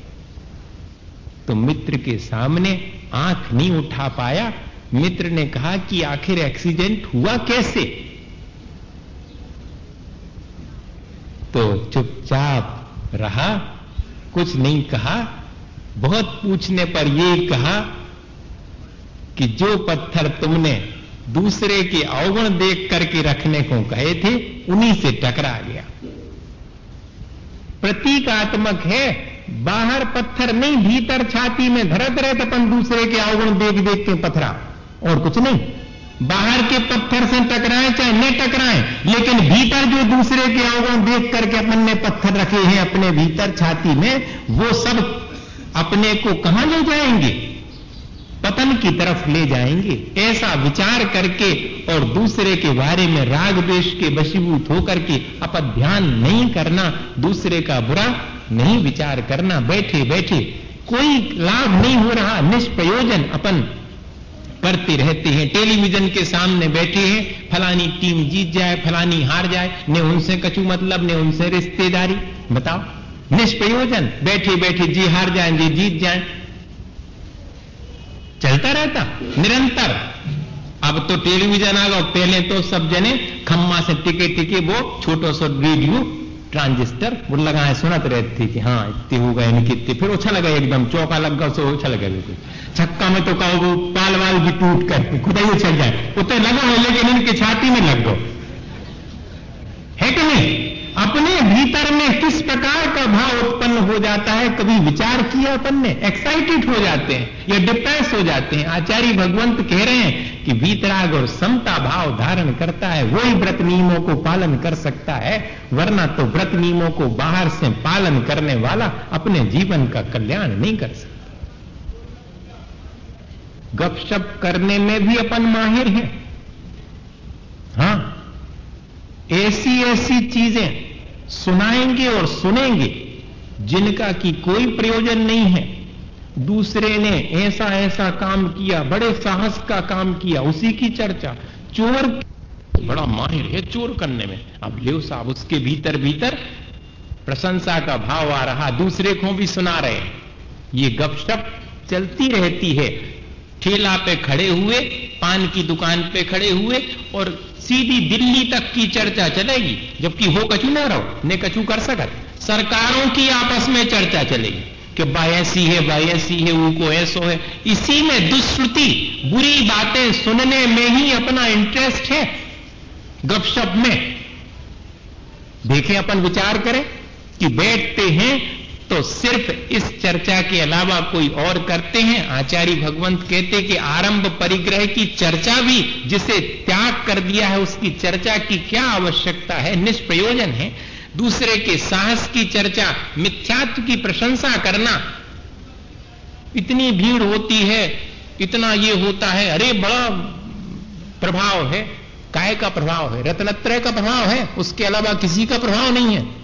तो मित्र के सामने आंख नहीं उठा पाया। मित्र ने कहा कि आखिर एक्सीडेंट हुआ कैसे? तो चुपचाप रहा, कुछ नहीं कहा। बहुत पूछने पर यह कहा कि जो पत्थर तुमने दूसरे के अवगुण देख करके रखने को कहे थे उन्हीं से टकरा गया। प्रतीकात्मक है, बाहर पत्थर नहीं, भीतर छाती में धरत रहे अपन दूसरे के अवगुण देख देख के पत्थरा, और कुछ नहीं। बाहर के पत्थर से टकराए चाहे न टकराए, लेकिन भीतर जो दूसरे के अवगुण देख करके अपन ने पत्थर रखे हैं अपने भीतर छाती में, वो सब अपने को कहां ले जाएंगे? पतन की तरफ ले जाएंगे। ऐसा विचार करके और दूसरे के बारे में राग द्वेष के वशीभूत होकर के अपध्यान नहीं करना, दूसरे का बुरा नहीं विचार करना। बैठे बैठे कोई लाभ नहीं हो रहा, निष्प्रयोजन अपन करते रहते हैं। टेलीविजन के सामने बैठे हैं, फलानी टीम जीत जाए, फलानी हार जाए, ने उनसे कछु मतलब, ने उनसे रिश्तेदारी। बताओ, निष्प्रयोजन। बैठे बैठे जी हार जाए, जी जीत जाए, चलता रहता निरंतर। अब तो टेलीविजन आ गया, पहले तो सब जने खम्मा से टिके टिके वो छोटो सो रेडियो ट्रांजिस्टर वो लगाए सुनत रहते थे कि हाँ इतने हो गए, इनके फिर ओछा लगा, एकदम चौका लग गया, सो ओछा लगा। बिल्कुल छक्का में तो कहो पाल वाल भी टूट कर खुदा ही उछल जाए, उतने लगा हो, लेकिन इनकी छाती में लग गो, है कि नहीं? अपने भीतर में किस प्रकार का भाव उत्पन्न हो जाता है, कभी विचार किया अपन ने? एक्साइटेड हो जाते हैं या डिप्रेस हो जाते हैं। आचार्य भगवंत कह रहे हैं कि वीतराग और समता भाव धारण करता है वही व्रत नियमों को पालन कर सकता है, वरना तो व्रत नियमों को बाहर से पालन करने वाला अपने जीवन का कल्याण नहीं कर सकता। गपशप करने में भी अपन माहिर हैं। हां, ऐसी ऐसी चीजें सुनाएंगे और सुनेंगे जिनका कि कोई प्रयोजन नहीं है। दूसरे ने ऐसा ऐसा काम किया, बड़े साहस का काम किया, उसी की चर्चा। चोर बड़ा माहिर है चोर करने में, अब ले साहब उसके भीतर भीतर प्रशंसा का भाव आ रहा, दूसरे को भी सुना रहे। ये गपशप चलती रहती है। ठेला पे खड़े हुए, पान की दुकान पे खड़े हुए और सीधी दिल्ली तक की चर्चा चलेगी, जबकि हो कछु ना रहो, ने कछु कर सकत। सरकारों की आपस में चर्चा चलेगी कि बा ऐसी है, वो को ऐसो है। इसी में दुष्श्रुति, बुरी बातें सुनने में ही अपना इंटरेस्ट है, गपशप में। देखें, अपन विचार करें कि बैठते हैं तो सिर्फ इस चर्चा के अलावा कोई और करते हैं। आचार्य भगवंत कहते कि आरंभ परिग्रह की चर्चा भी जिसे त्याग कर दिया है उसकी चर्चा की क्या आवश्यकता है, निष्प्रयोजन है। दूसरे के साहस की चर्चा, मिथ्यात्व की प्रशंसा करना, इतनी भीड़ होती है, इतना ये होता है, अरे बड़ा प्रभाव है। काय का प्रभाव है? रत्नत्रय का प्रभाव है, उसके अलावा किसी का प्रभाव नहीं है।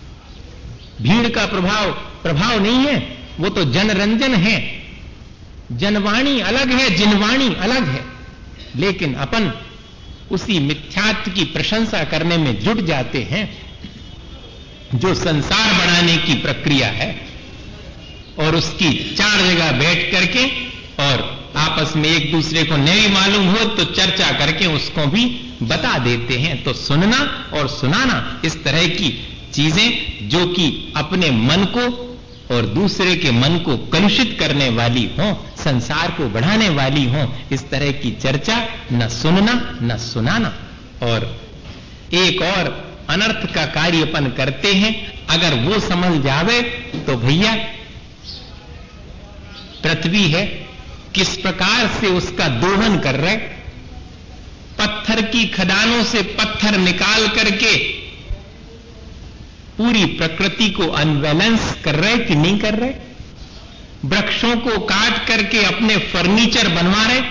भीड़ का प्रभाव नहीं है, वो तो जनरंजन है। जनवाणी अलग है, जिनवाणी अलग है। लेकिन अपन उसी मिथ्यात्व की प्रशंसा करने में जुट जाते हैं जो संसार बनाने की प्रक्रिया है, और उसकी चार जगह बैठ करके और आपस में एक दूसरे को नहीं मालूम हो तो चर्चा करके उसको भी बता देते हैं। तो सुनना और सुनाना, इस तरह की चीजें जो कि अपने मन को और दूसरे के मन को कलुषित करने वाली हो, संसार को बढ़ाने वाली हो, इस तरह की चर्चा न सुनना न सुनाना। और एक और अनर्थ का कार्य अपन करते हैं, अगर वो समझ जावे तो भैया पृथ्वी है, किस प्रकार से उसका दोहन कर रहे, पत्थर की खदानों से पत्थर निकाल करके पूरी प्रकृति को अनबैलेंस कर रहे कि नहीं कर रहे। वृक्षों को काट करके अपने फर्नीचर बनवा रहे,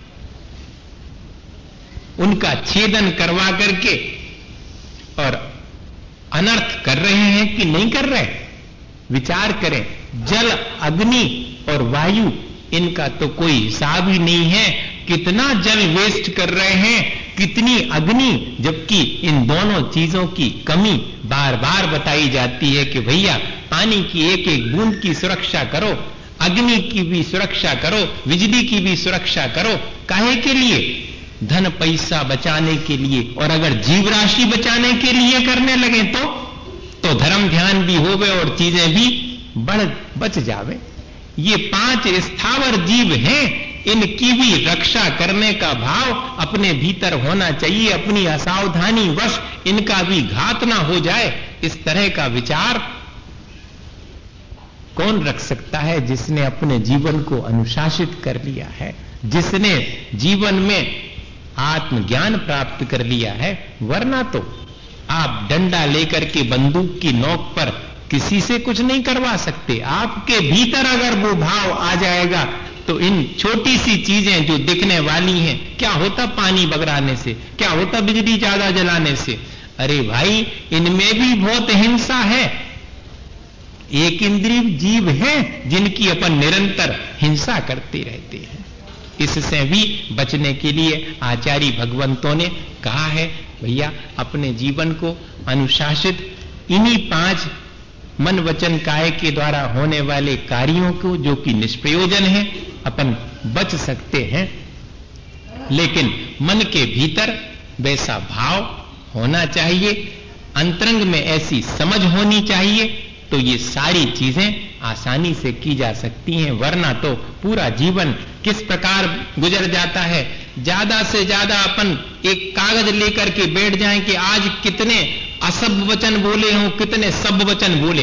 उनका छेदन करवा करके, और अनर्थ कर रहे हैं कि नहीं कर रहे। विचार करें, जल, अग्नि और वायु, इनका तो कोई हिसाब ही नहीं है। कितना जल वेस्ट कर रहे हैं, कितनी अग्नि, जबकि इन दोनों चीजों की कमी बार बार बताई जाती है कि भैया पानी की एक एक बूंद की सुरक्षा करो, अग्नि की भी सुरक्षा करो, बिजली की भी सुरक्षा करो। काहे के लिए? धन पैसा बचाने के लिए। और अगर जीव राशि बचाने के लिए करने लगे तो धर्म ध्यान भी होवे और चीजें भी बच जावे। ये 5 स्थावर जीव हैं, इनकी भी रक्षा करने का भाव अपने भीतर होना चाहिए। अपनी असावधानी वश इनका भी घात ना हो जाए, इस तरह का विचार कौन रख सकता है जिसने अपने जीवन को अनुशासित कर लिया है, जिसने जीवन में आत्मज्ञान प्राप्त कर लिया है। वरना तो आप डंडा लेकर के बंदूक की नोक पर किसी से कुछ नहीं करवा सकते। आपके भीतर अगर वो भाव आ जाएगा तो इन छोटी सी चीजें जो दिखने वाली हैं, क्या होता पानी बगराने से, क्या होता बिजली ज्यादा जलाने से, अरे भाई इनमें भी बहुत हिंसा है। एक इंद्रिय जीव हैं जिनकी अपन निरंतर हिंसा करते रहते हैं। इससे भी बचने के लिए आचार्य भगवंतों ने कहा है, भैया अपने जीवन को अनुशासित इन्हीं 5 मन वचन काय के द्वारा होने वाले कार्यों को, जो कि निष्प्रयोजन है, अपन बच सकते हैं। लेकिन मन के भीतर वैसा भाव होना चाहिए, अंतरंग में ऐसी समझ होनी चाहिए, तो ये सारी चीजें आसानी से की जा सकती हैं। वरना तो पूरा जीवन किस प्रकार गुजर जाता है। ज्यादा से ज्यादा अपन एक कागज लेकर के बैठ जाएं कि आज कितने असभ वचन बोले हों, कितने सब वचन बोले।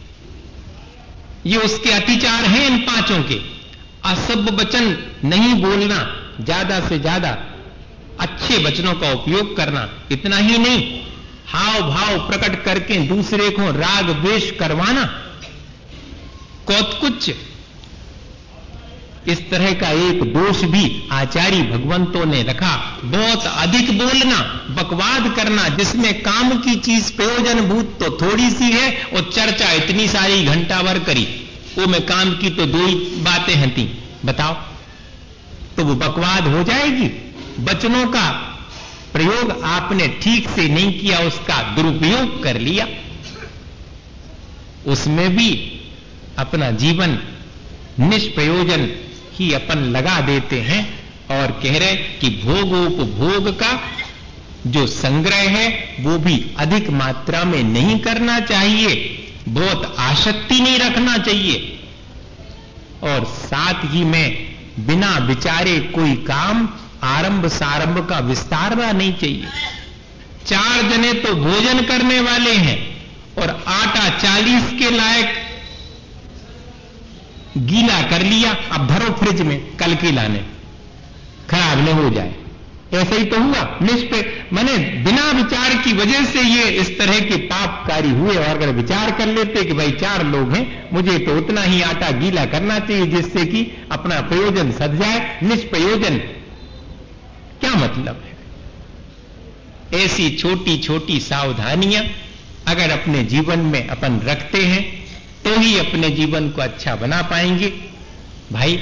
ये उसके अतिचार हैं इन पांचों के। असभ वचन नहीं बोलना, ज्यादा से ज्यादा अच्छे वचनों का उपयोग करना। इतना ही नहीं, हाव भाव प्रकट करके दूसरे को राग द्वेष करवाना, कौतकुच्च, इस तरह का एक दोष भी आचार्य भगवंतों ने रखा। बहुत अधिक बोलना, बकवाद करना, जिसमें काम की चीज प्रयोजनभूत तो थोड़ी सी है और चर्चा इतनी सारी घंटा भर करी, वो में काम की तो 2 ही बातें हती, बताओ, तो वो बकवाद हो जाएगी। वचनों का प्रयोग आपने ठीक से नहीं किया, उसका दुरुपयोग कर लिया, उसमें भी अपना जीवन निष्प्रयोजन ही अपन लगा देते हैं और कह रहे कि भोगोपभोग का जो संग्रह है वो भी अधिक मात्रा में नहीं करना चाहिए, बहुत आसक्ति नहीं रखना चाहिए, और साथ ही में बिना विचारे कोई काम आरंभ सारंभ का विस्तारना नहीं चाहिए। 4 जने तो भोजन करने वाले हैं और आटा 40 के लायक गीला कर लिया, अब धरो फ्रिज में, कल के लाने, खराब न हो जाए। ऐसा ही तो हुआ, माने बिना विचार की वजह से ये इस तरह के पापकारी हुए। और अगर विचार कर लेते कि भाई 4 लोग हैं, मुझे तो उतना ही आटा गीला करना चाहिए जिससे कि अपना प्रयोजन सध जाए, निष्प्रयोजन क्या मतलब है। ऐसी छोटी छोटी सावधानियां अगर अपने जीवन में अपन रखते हैं तो ही अपने जीवन को अच्छा बना पाएंगे। भाई,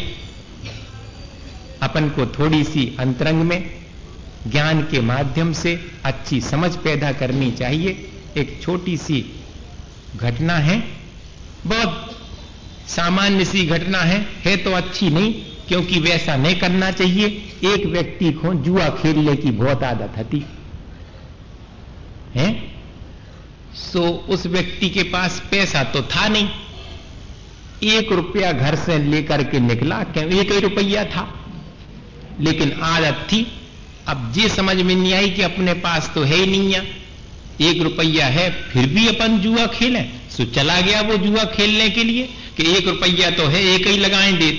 अपन को थोड़ी सी अंतरंग में ज्ञान के माध्यम से अच्छी समझ पैदा करनी चाहिए। एक छोटी सी घटना है, बहुत सामान्य सी घटना है तो अच्छी नहीं, क्योंकि वैसा नहीं करना चाहिए। एक व्यक्ति को जुआ खेलने की बहुत आदत थी है, सो उस व्यक्ति के पास पैसा तो था नहीं, 1 रुपया घर से लेकर के निकला, क्यों 1 ही रुपया था, लेकिन आदत थी। अब ये समझ में नहीं आई कि अपने पास तो है ही नहीं है, 1 रुपया है फिर भी अपन जुआ खेलें, सो चला गया वो जुआ खेलने के लिए कि 1 रुपया तो है, 1 ही लगाएं दे,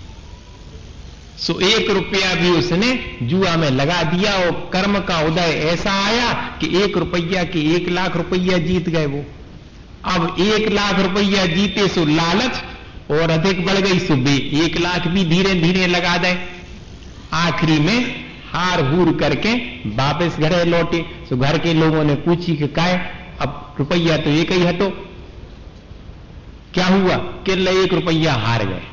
सो 1 रुपया भी उसने जुआ में लगा दिया और कर्म का उदय ऐसा आया कि 1 रुपया के 1 लाख रुपया जीत गए वो। अब 1 लाख रुपया जीते सो लालच और अधिक बढ़ गई, सो 1 लाख भी धीरे धीरे लगा दे। आखिरी में हार हूर करके वापस घरे लौटे, सो घर के लोगों ने पूछी कि काय, अब रुपया तो 1 ही है, तो क्या हुआ कि 1 रुपया हार गए।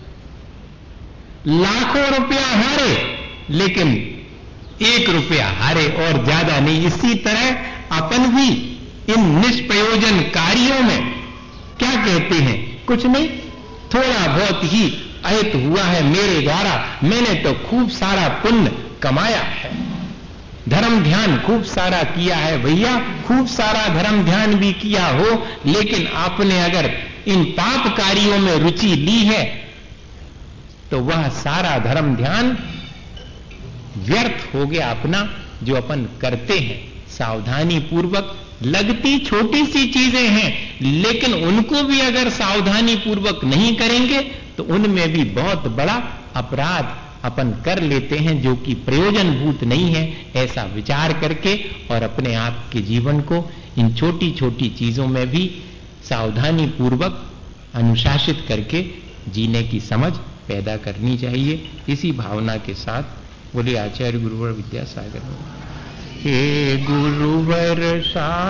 लाखों रुपया हारे लेकिन 1 रुपया हारे और ज्यादा नहीं। इसी तरह अपन भी इन निष्प्रयोजन कार्यों में क्या कहते हैं, कुछ नहीं, थोड़ा बहुत ही अहित हुआ है मेरे द्वारा, मैंने तो खूब सारा पुण्य कमाया है, धर्म ध्यान खूब सारा किया है। भैया, खूब सारा धर्म ध्यान भी किया हो, लेकिन आपने अगर इन पाप कार्यों में रुचि ली है तो वह सारा धर्म ध्यान व्यर्थ हो गया अपना जो अपन करते हैं। सावधानी पूर्वक, लगती छोटी सी चीजें हैं, लेकिन उनको भी अगर सावधानी पूर्वक नहीं करेंगे तो उनमें भी बहुत बड़ा अपराध अपन कर लेते हैं, जो कि प्रयोजनभूत नहीं है। ऐसा विचार करके और अपने आप के जीवन को इन छोटी छोटी चीजों में भी सावधानी पूर्वक अनुशासित करके जीने की समझ पैदा करनी चाहिए। इसी भावना के साथ बोले आचार्य गुरुवर विद्यासागर, हे गुरुवर सा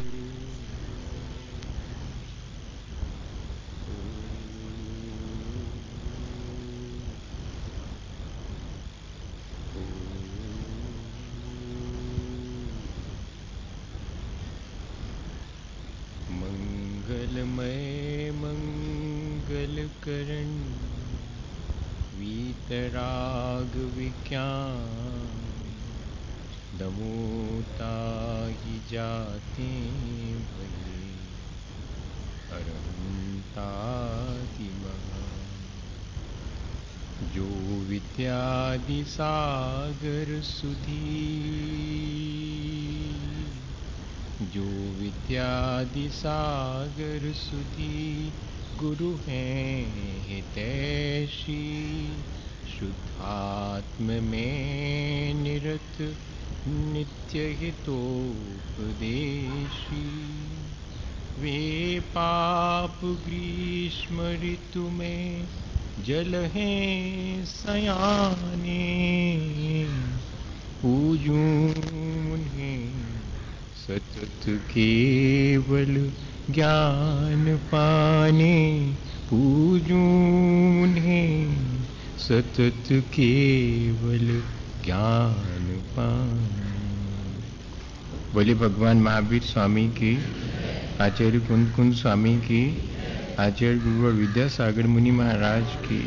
मंगलमय मंगल करण वीतराग विज्ञान, नमोता ही जाते भले अरहंतादि महान, जो विद्यादि सागर सुधी जो विद्यादि सागर सुधी गुरु हैं हितैषी, शुद्धात्म में निरत नित्य हितोपदेशी। वे पाप ग्रीष्म ऋतु में जल हैं सयाने, पूजूं उन्हें सतत केवल ज्ञान पाने, पूजूं उन्हें सतत केवल ज्ञान पाने। बोले भगवान महावीर स्वामी की, आचार्य कुंद कुंद स्वामी की, आचार्य गुरुवर विद्यासागर मुनि महाराज की।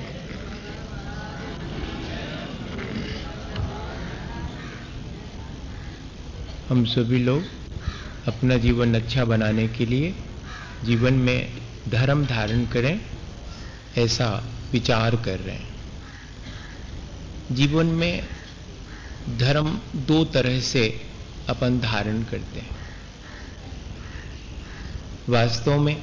हम सभी लोग अपना जीवन अच्छा बनाने के लिए जीवन में धर्म धारण करें, ऐसा विचार कर रहे हैं। जीवन में धर्म दो तरह से अपन धारण करते हैं। वास्तव में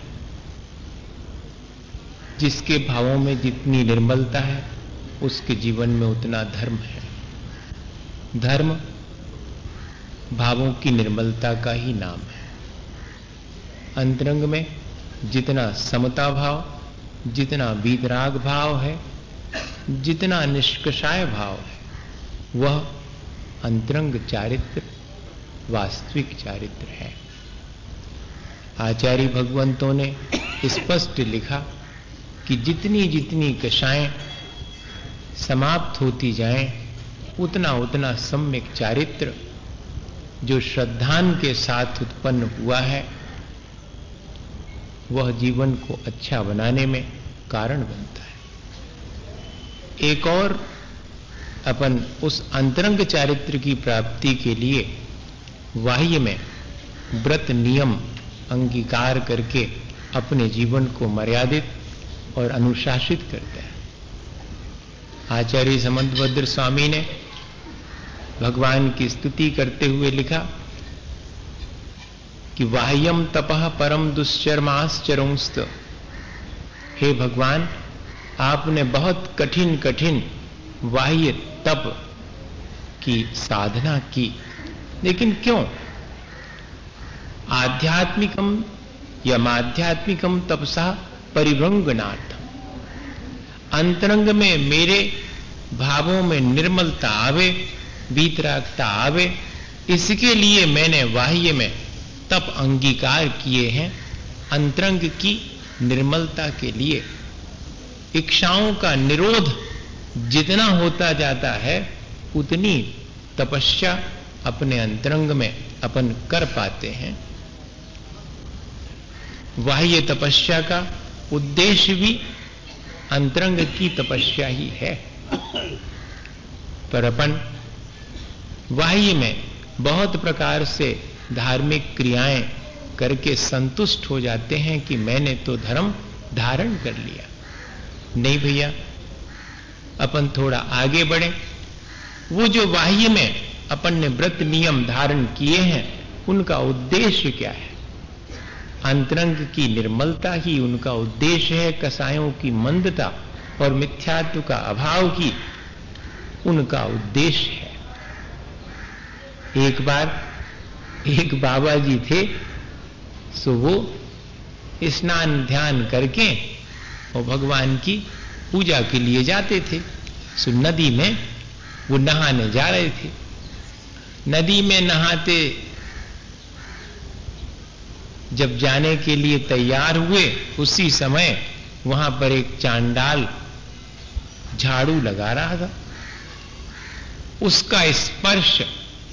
जिसके भावों में जितनी निर्मलता है, उसके जीवन में उतना धर्म है। धर्म भावों की निर्मलता का ही नाम है। अंतरंग में जितना समता भाव, जितना वीतराग भाव है, जितना निष्कषाय भाव है, वह अंतरंग चारित्र, वास्तविक चारित्र है। आचार्य भगवंतों ने स्पष्ट लिखा कि जितनी जितनी कषाएं समाप्त होती जाएं, उतना उतना सम्यक चारित्र जो श्रद्धान के साथ उत्पन्न हुआ है, वह जीवन को अच्छा बनाने में कारण बनता है। एक और अपन उस अंतरंग चारित्र की प्राप्ति के लिए बाह्य में व्रत नियम अंगीकार करके अपने जीवन को मर्यादित और अनुशासित करते हैं। आचार्य समंतभद्र स्वामी ने भगवान की स्तुति करते हुए लिखा कि बाह्यम तपः परम दुश्चर्माश्चरंस्त। हे भगवान, आपने बहुत कठिन कठिन बाह्य तप की साधना की, लेकिन क्यों? आध्यात्मिकम या माध्यात्मिकम तपसा परिभ्रंगनाथ। अंतरंग में मेरे भावों में निर्मलता आवे, वीतरागता आवे, इसके लिए मैंने बाह्य में तप अंगीकार किए हैं। अंतरंग की निर्मलता के लिए इच्छाओं का निरोध जितना होता जाता है, उतनी तपस्या अपने अंतरंग में अपन कर पाते हैं। बाह्य तपस्या का उद्देश्य भी अंतरंग की तपस्या ही है, पर अपन बाह्य में बहुत प्रकार से धार्मिक क्रियाएं करके संतुष्ट हो जाते हैं कि मैंने तो धर्म धारण कर लिया। नहीं भैया, अपन थोड़ा आगे बढ़े। वो जो बाह्य में अपन ने व्रत नियम धारण किए हैं, उनका उद्देश्य क्या है? अंतरंग की निर्मलता ही उनका उद्देश्य है। कसायों की मंदता और मिथ्यात्व का अभाव ही उनका उद्देश्य है। एक बार एक बाबा जी थे, सो वो स्नान ध्यान करके और भगवान की पूजा के लिए जाते थे। सो नदी में वो नहाने जा रहे थे। नदी में नहाते जब जाने के लिए तैयार हुए, उसी समय वहां पर एक चांडाल झाड़ू लगा रहा था। उसका स्पर्श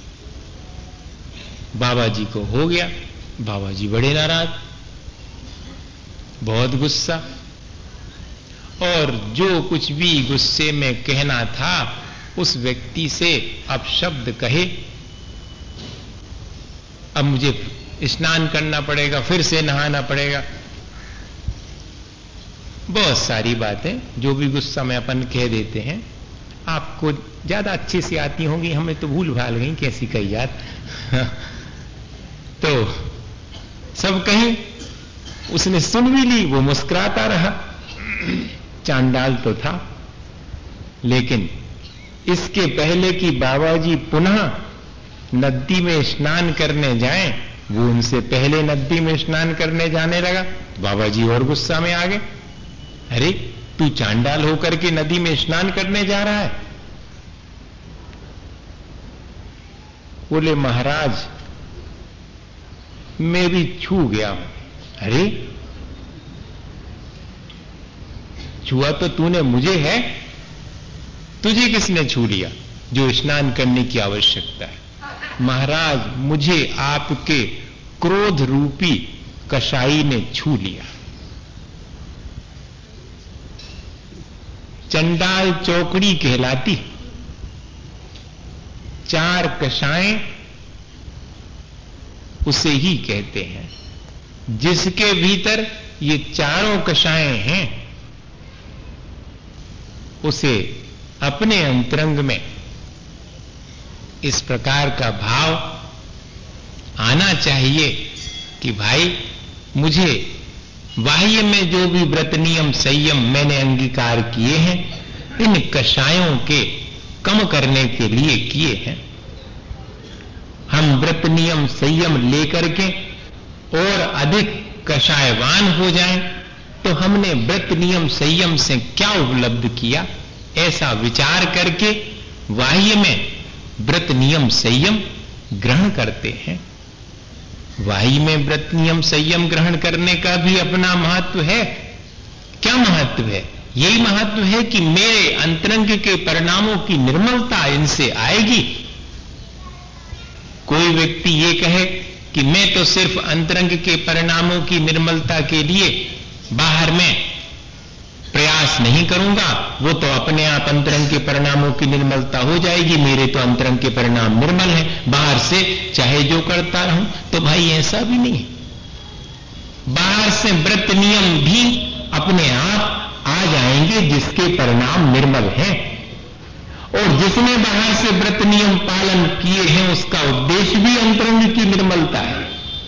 बाबा जी को हो गया। बाबा जी बड़े नाराज, बहुत गुस्सा, और जो कुछ भी गुस्से में कहना था उस व्यक्ति से अपशब्द कहे। अब मुझे स्नान करना पड़ेगा, फिर से नहाना पड़ेगा। बहुत सारी बातें जो भी गुस्सा में अपन कह देते हैं, आपको ज्यादा अच्छे से आती होंगी, हमें तो भूल भाल गई कैसी कही यार। तो सब कहीं उसने सुन भी ली, वो मुस्कुराता रहा। चांडाल तो था, लेकिन इसके पहले कि बाबा जी पुनः नदी में स्नान करने जाएं, वो उनसे पहले नदी में स्नान करने जाने लगा। बाबा जी और गुस्सा में आ गए। अरे तू चांडाल होकर के नदी में स्नान करने जा रहा है? बोले महाराज मैं भी छू गया हूं। अरे छुआ तो तूने मुझे है, तुझे किसने छू लिया जो स्नान करने की आवश्यकता है? महाराज मुझे आपके क्रोध रूपी कषाई ने छू लिया। चंडाल चौकड़ी कहलाती। 4 कषाएं उसे ही कहते हैं। जिसके भीतर ये चारों कषाएं हैं, उसे अपने अंतरंग में इस प्रकार का भाव आना चाहिए कि भाई मुझे बाह्य में जो भी व्रत नियम संयम मैंने अंगीकार किए हैं, इन कषायों के कम करने के लिए किए हैं। हम व्रत नियम संयम लेकर के और अधिक कषायवान हो जाएं, तो हमने व्रत नियम संयम से क्या उपलब्ध किया, ऐसा विचार करके बाह्य में व्रत नियम संयम ग्रहण करते हैं। बाह्य में व्रत नियम संयम ग्रहण करने का भी अपना महत्व है। क्या महत्व है? यही महत्व है कि मेरे अंतरंग के परिणामों की निर्मलता इनसे आएगी। कोई व्यक्ति ये कहे कि मैं तो सिर्फ अंतरंग के परिणामों की निर्मलता के लिए बाहर में प्रयास नहीं करूंगा, वो तो अपने आप अंतरंग के परिणामों की निर्मलता हो जाएगी, मेरे तो अंतरंग के परिणाम निर्मल हैं, बाहर से चाहे जो करता रहूं। तो भाई ऐसा भी नहीं। बाहर से व्रत नियम भी अपने आप आ जाएंगे जिसके परिणाम निर्मल हैं, और जिसने बाहर से व्रत नियम पालन किए हैं उसका उद्देश्य भी अंतरंग की निर्मलता है।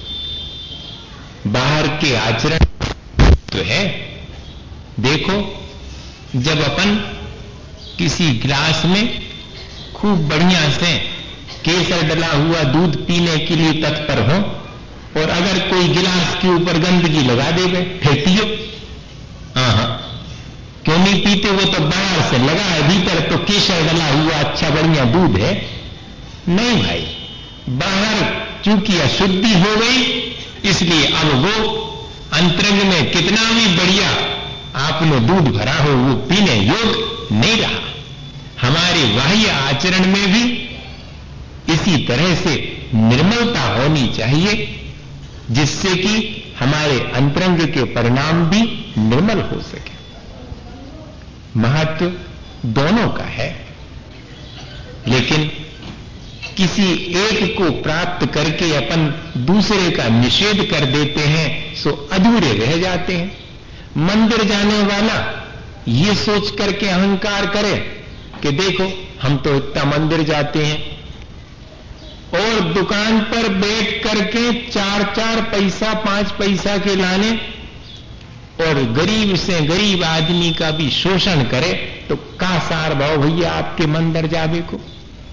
बाहर के आचरण तो है। देखो, जब अपन किसी गिलास में खूब बढ़िया से केसर डला हुआ दूध पीने के लिए तत्पर हो, और अगर कोई गिलास के ऊपर गंदगी लगा देवे, फिर पियो? हाँ, क्यों नहीं पीते? वो तो बाहर से लगा है, भीतर तो केसर डला हुआ अच्छा बढ़िया दूध है। नहीं भाई, बाहर चूंकि अशुद्धि हो गई, इसलिए अब वो अंतरंग में कितना भी बढ़िया आपने दूध भरा हो, वो पीने योग्य नहीं रहा। हमारे बाह्य आचरण में भी इसी तरह से निर्मलता होनी चाहिए, जिससे कि हमारे अंतरंग के परिणाम भी निर्मल हो सके। महत्व दोनों का है, लेकिन किसी एक को प्राप्त करके अपन दूसरे का निषेध कर देते हैं, सो अधूरे रह जाते हैं। मंदिर जाने वाला ये सोच करके अहंकार करे कि देखो हम तो इतना मंदिर जाते हैं, और दुकान पर बैठ करके 4-4 पैसा 5 पैसा के लाने और गरीब से गरीब आदमी का भी शोषण करे, तो का सार भाव भैया आपके मंदिर जावे को?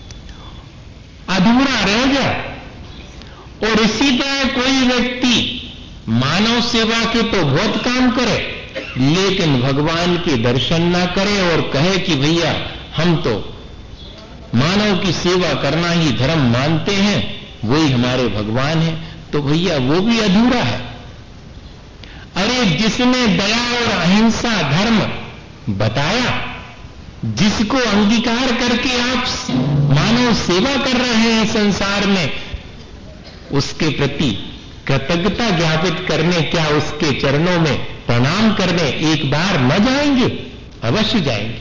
अधूरा रह गया। और इसी तरह कोई व्यक्ति मानव सेवा के तो बहुत काम करे, लेकिन भगवान के दर्शन ना करे और कहे कि भैया हम तो मानव की सेवा करना ही धर्म मानते हैं, वही हमारे भगवान हैं, तो भैया वो भी अधूरा है। अरे जिसने दया और अहिंसा धर्म बताया, जिसको अंगीकार करके आप मानव सेवा कर रहे हैं संसार में, उसके प्रति कृतज्ञता ज्ञापित करने, क्या उसके चरणों में प्रणाम करने एक बार न जाएंगे? अवश्य जाएंगे।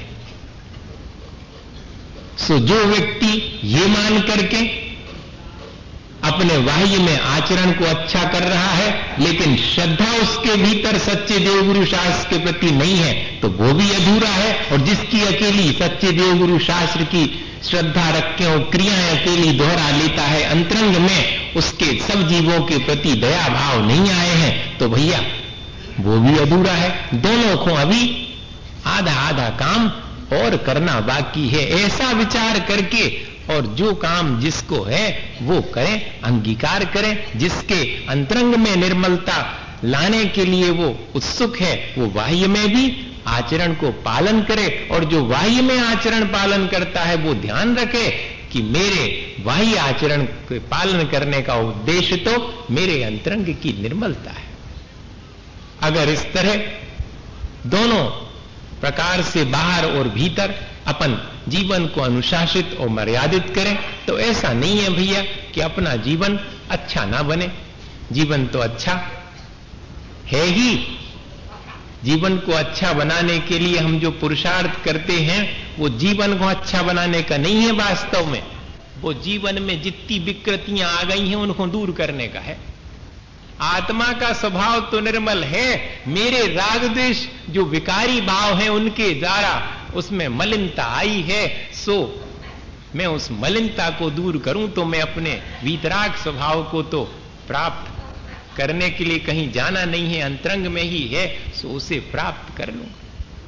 सो जो व्यक्ति ये मान करके अपने बाह्य में आचरण को अच्छा कर रहा है, लेकिन श्रद्धा उसके भीतर सच्चे देवगुरु शास्त्र के प्रति नहीं है, तो वो भी अधूरा है। और जिसकी अकेली सच्चे देवगुरु शास्त्र की श्रद्धा रख के और क्रियाएं अकेली दोहरा लेता है अंतरंग में, उसके सब जीवों के प्रति दया भाव नहीं आए हैं, तो भैया वो भी अधूरा है। दोनों को अभी आधा आधा काम और करना बाकी है। ऐसा विचार करके और जो काम जिसको है वो करें, अंगीकार करें। जिसके अंतरंग में निर्मलता लाने के लिए वो उत्सुक है, वो बाह्य में भी आचरण को पालन करे, और जो बाह्य में आचरण पालन करता है वो ध्यान रखे कि मेरे बाह्य आचरण के पालन करने का उद्देश्य तो मेरे अंतरंग की निर्मलता है। अगर इस तरह दोनों प्रकार से बाहर और भीतर अपन जीवन को अनुशासित और मर्यादित करें, तो ऐसा नहीं है भैया कि अपना जीवन अच्छा ना बने। जीवन तो अच्छा है ही। जीवन को अच्छा बनाने के लिए हम जो पुरुषार्थ करते हैं वो जीवन को अच्छा बनाने का नहीं है वास्तव में, वो जीवन में जितनी विकृतियां आ गई हैं उनको दूर करने का है। आत्मा का स्वभाव तो निर्मल है, मेरे राग द्वेष जो विकारी भाव हैं उनके द्वारा उसमें मलिनता आई है, सो मैं उस मलिनता को दूर करूं तो मैं अपने वीतराग स्वभाव को तो प्राप्त करने के लिए कहीं जाना नहीं है, अंतरंग में ही है, सो उसे प्राप्त कर लूंगा।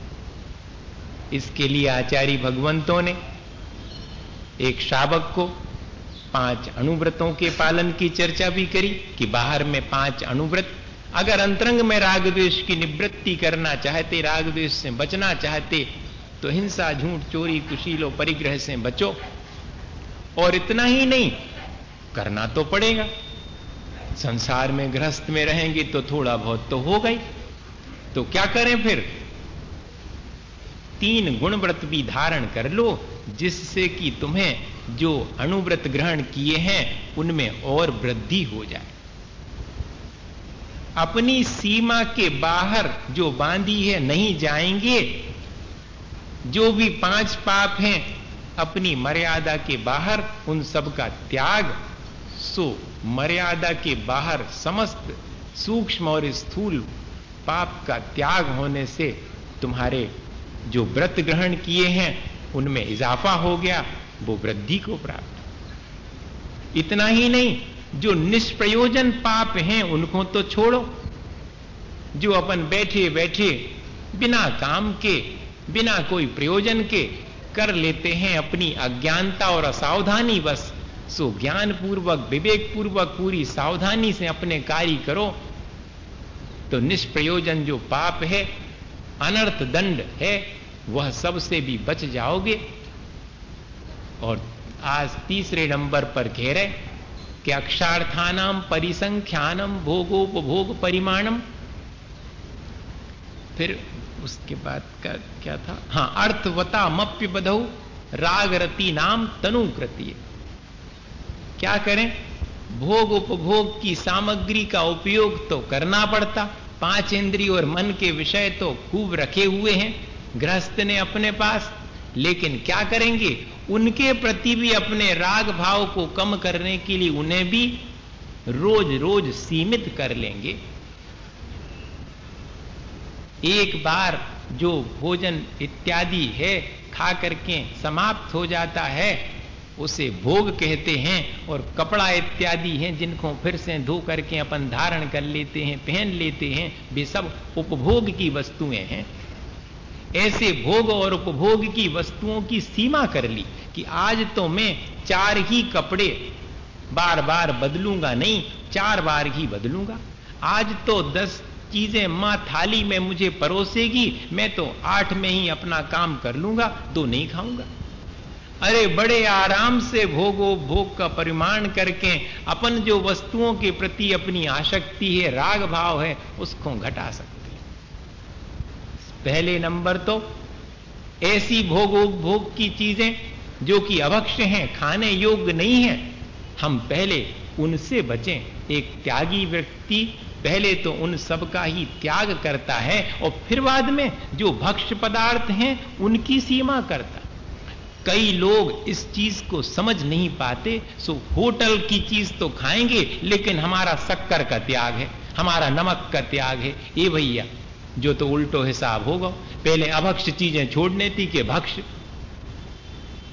इसके लिए आचार्य भगवंतों ने एक श्रावक को 5 अनुव्रतों के पालन की चर्चा भी करी कि बाहर में 5 अनुव्रत, अगर अंतरंग में राग द्वेष की निवृत्ति करना चाहते, राग द्वेष से बचना चाहते, तो हिंसा, झूठ, चोरी, कुशीलो, परिग्रह से बचो। और इतना ही नहीं, करना तो पड़ेगा। संसार में गृहस्थ में रहेंगे तो थोड़ा बहुत तो हो गई, तो क्या करें फिर? 3 गुणव्रत भी धारण कर लो, जिससे कि तुम्हें जो अनुव्रत ग्रहण किए हैं उनमें और वृद्धि हो जाए। अपनी सीमा के बाहर जो बांधी है नहीं जाएंगे। जो भी 5 पाप हैं अपनी मर्यादा के बाहर, उन सब का त्याग। सो मर्यादा के बाहर समस्त सूक्ष्म और स्थूल पाप का त्याग होने से तुम्हारे जो व्रत ग्रहण किए हैं उनमें इजाफा हो गया, वो वृद्धि को प्राप्त। इतना ही नहीं, जो निष्प्रयोजन पाप हैं उनको तो छोड़ो। जो अपन बैठे बैठे बिना काम के, बिना कोई प्रयोजन के कर लेते हैं अपनी अज्ञानता और असावधानी बस, सो ज्ञान पूर्वक, विवेक पूर्वक, पूरी सावधानी से अपने कार्य करो, तो निष्प्रयोजन जो पाप है, अनर्थ दंड है, वह सबसे भी बच जाओगे। और आज तीसरे नंबर पर कह रहे कि अक्षार्थानाम परिसंख्यानम भोगोपभोग परिमाणम। फिर उसके बाद का क्या था? हां, अर्थवता मप्य बधौ रागरती नाम तनुकृति। क्या करें? भोग उपभोग की सामग्री का उपयोग तो करना पड़ता। 5 इंद्रिय और मन के विषय तो खूब रखे हुए हैं गृहस्थ ने अपने पास, लेकिन क्या करेंगे? उनके प्रति भी अपने राग भाव को कम करने के लिए उन्हें भी रोज रोज सीमित कर लेंगे। एक बार जो भोजन इत्यादि है खा करके समाप्त हो जाता है उसे भोग कहते हैं, और कपड़ा इत्यादि हैं जिनको फिर से धो करके अपन धारण कर लेते हैं, पहन लेते हैं, वे सब उपभोग की वस्तुएं हैं। ऐसे भोग और उपभोग की वस्तुओं की सीमा कर ली कि आज तो मैं 4 ही कपड़े बार बार बदलूंगा नहीं, 4 बार ही बदलूंगा। आज तो 10 चीजें मां थाली में मुझे परोसेगी, मैं तो 8 में ही अपना काम कर लूंगा, 2 नहीं खाऊंगा। अरे बड़े आराम से भोगो भोग का परिमाण करके अपन जो वस्तुओं के प्रति अपनी आसक्ति है, राग भाव है, उसको घटा सकते। पहले नंबर तो ऐसी भोग की चीजें जो कि अभक्ष्य हैं, खाने योग्य नहीं है, हम पहले उनसे बचें। एक त्यागी व्यक्ति पहले तो उन सब का ही त्याग करता है और फिर बाद में जो भक्ष्य पदार्थ हैं उनकी सीमा करता। कई लोग इस चीज को समझ नहीं पाते, सो होटल की चीज तो खाएंगे लेकिन हमारा शक्कर का त्याग है, हमारा नमक का त्याग है। ये भैया जो तो उल्टो हिसाब होगा। पहले अभक्ष्य चीजें छोड़ने थी कि भक्ष्य।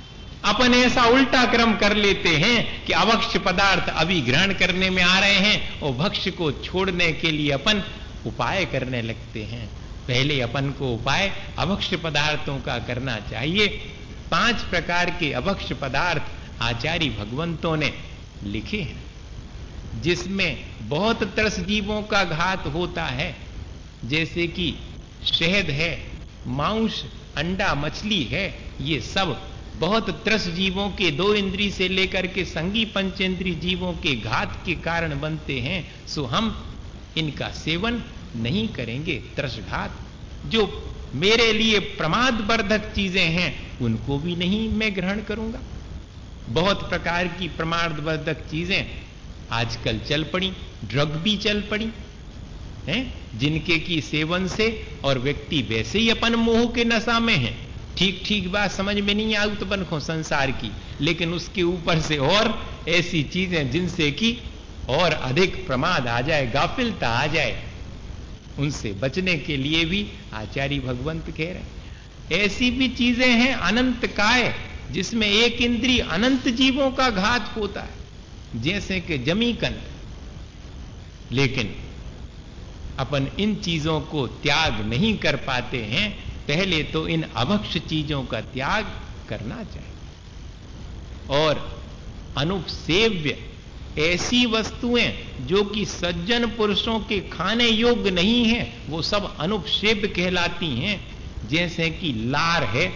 अपन ऐसा उल्टा क्रम कर लेते हैं कि अभक्ष्य पदार्थ अभी ग्रहण करने में आ रहे हैं और भक्ष्य को छोड़ने के लिए अपन उपाय करने लगते हैं। पहले अपन को उपाय अभक्ष्य पदार्थों का करना चाहिए। 5 प्रकार के अभक्ष्य पदार्थ आचार्य भगवंतों ने लिखे हैं, जिसमें बहुत त्रस जीवों का घात होता है, जैसे कि शहद है, मांस, अंडा, मछली है। ये सब बहुत त्रस जीवों के 2 इंद्रिय से लेकर के संगी पंचेंद्रिय जीवों के घात के कारण बनते हैं। सो हम इनका सेवन नहीं करेंगे। त्रसघात जो मेरे लिए प्रमाद वर्धक चीजें हैं उनको भी नहीं मैं ग्रहण करूंगा। बहुत प्रकार की प्रमाद वर्धक चीजें आजकल चल पड़ी, ड्रग भी चल पड़ी हैं, जिनके की सेवन से और व्यक्ति वैसे ही अपन मोह के नशा में है। ठीक ठीक बात समझ में नहीं आई तो बनखो संसार की, लेकिन उसके ऊपर से और ऐसी चीजें जिनसे कि और अधिक प्रमाद आ जाए, गाफिलता आ जाए, उनसे बचने के लिए भी आचार्य भगवंत कह रहे हैं। ऐसी भी चीजें हैं अनंत काय, जिसमें एक इंद्रिय अनंत जीवों का घात होता है, जैसे कि जमीकंद। लेकिन अपन इन चीजों को त्याग नहीं कर पाते हैं। पहले तो इन अभक्ष्य चीजों का त्याग करना चाहिए। और अनुपसेव्य ऐसी वस्तुएं जो कि सज्जन पुरुषों के खाने योग्य नहीं हैं, वो सब अनुपसेव्य कहलाती हैं। जैसे कि लार है,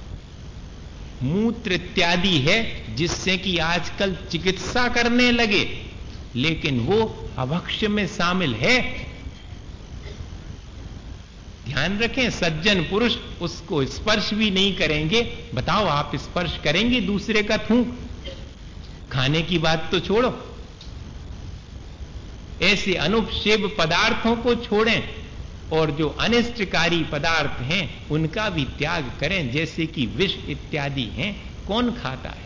मूत्र इत्यादि है, जिससे कि आजकल चिकित्सा करने लगे, लेकिन वो अभक्ष्य में शामिल है। ध्यान रखें, सज्जन पुरुष उसको स्पर्श भी नहीं करेंगे। बताओ, आप स्पर्श करेंगे दूसरे का थूक? खाने की बात तो छोड़ो। ऐसे अनुपसेव्य पदार्थों को छोड़ें और जो अनिष्टकारी पदार्थ हैं उनका भी त्याग करें, जैसे कि विष इत्यादि हैं, कौन खाता है?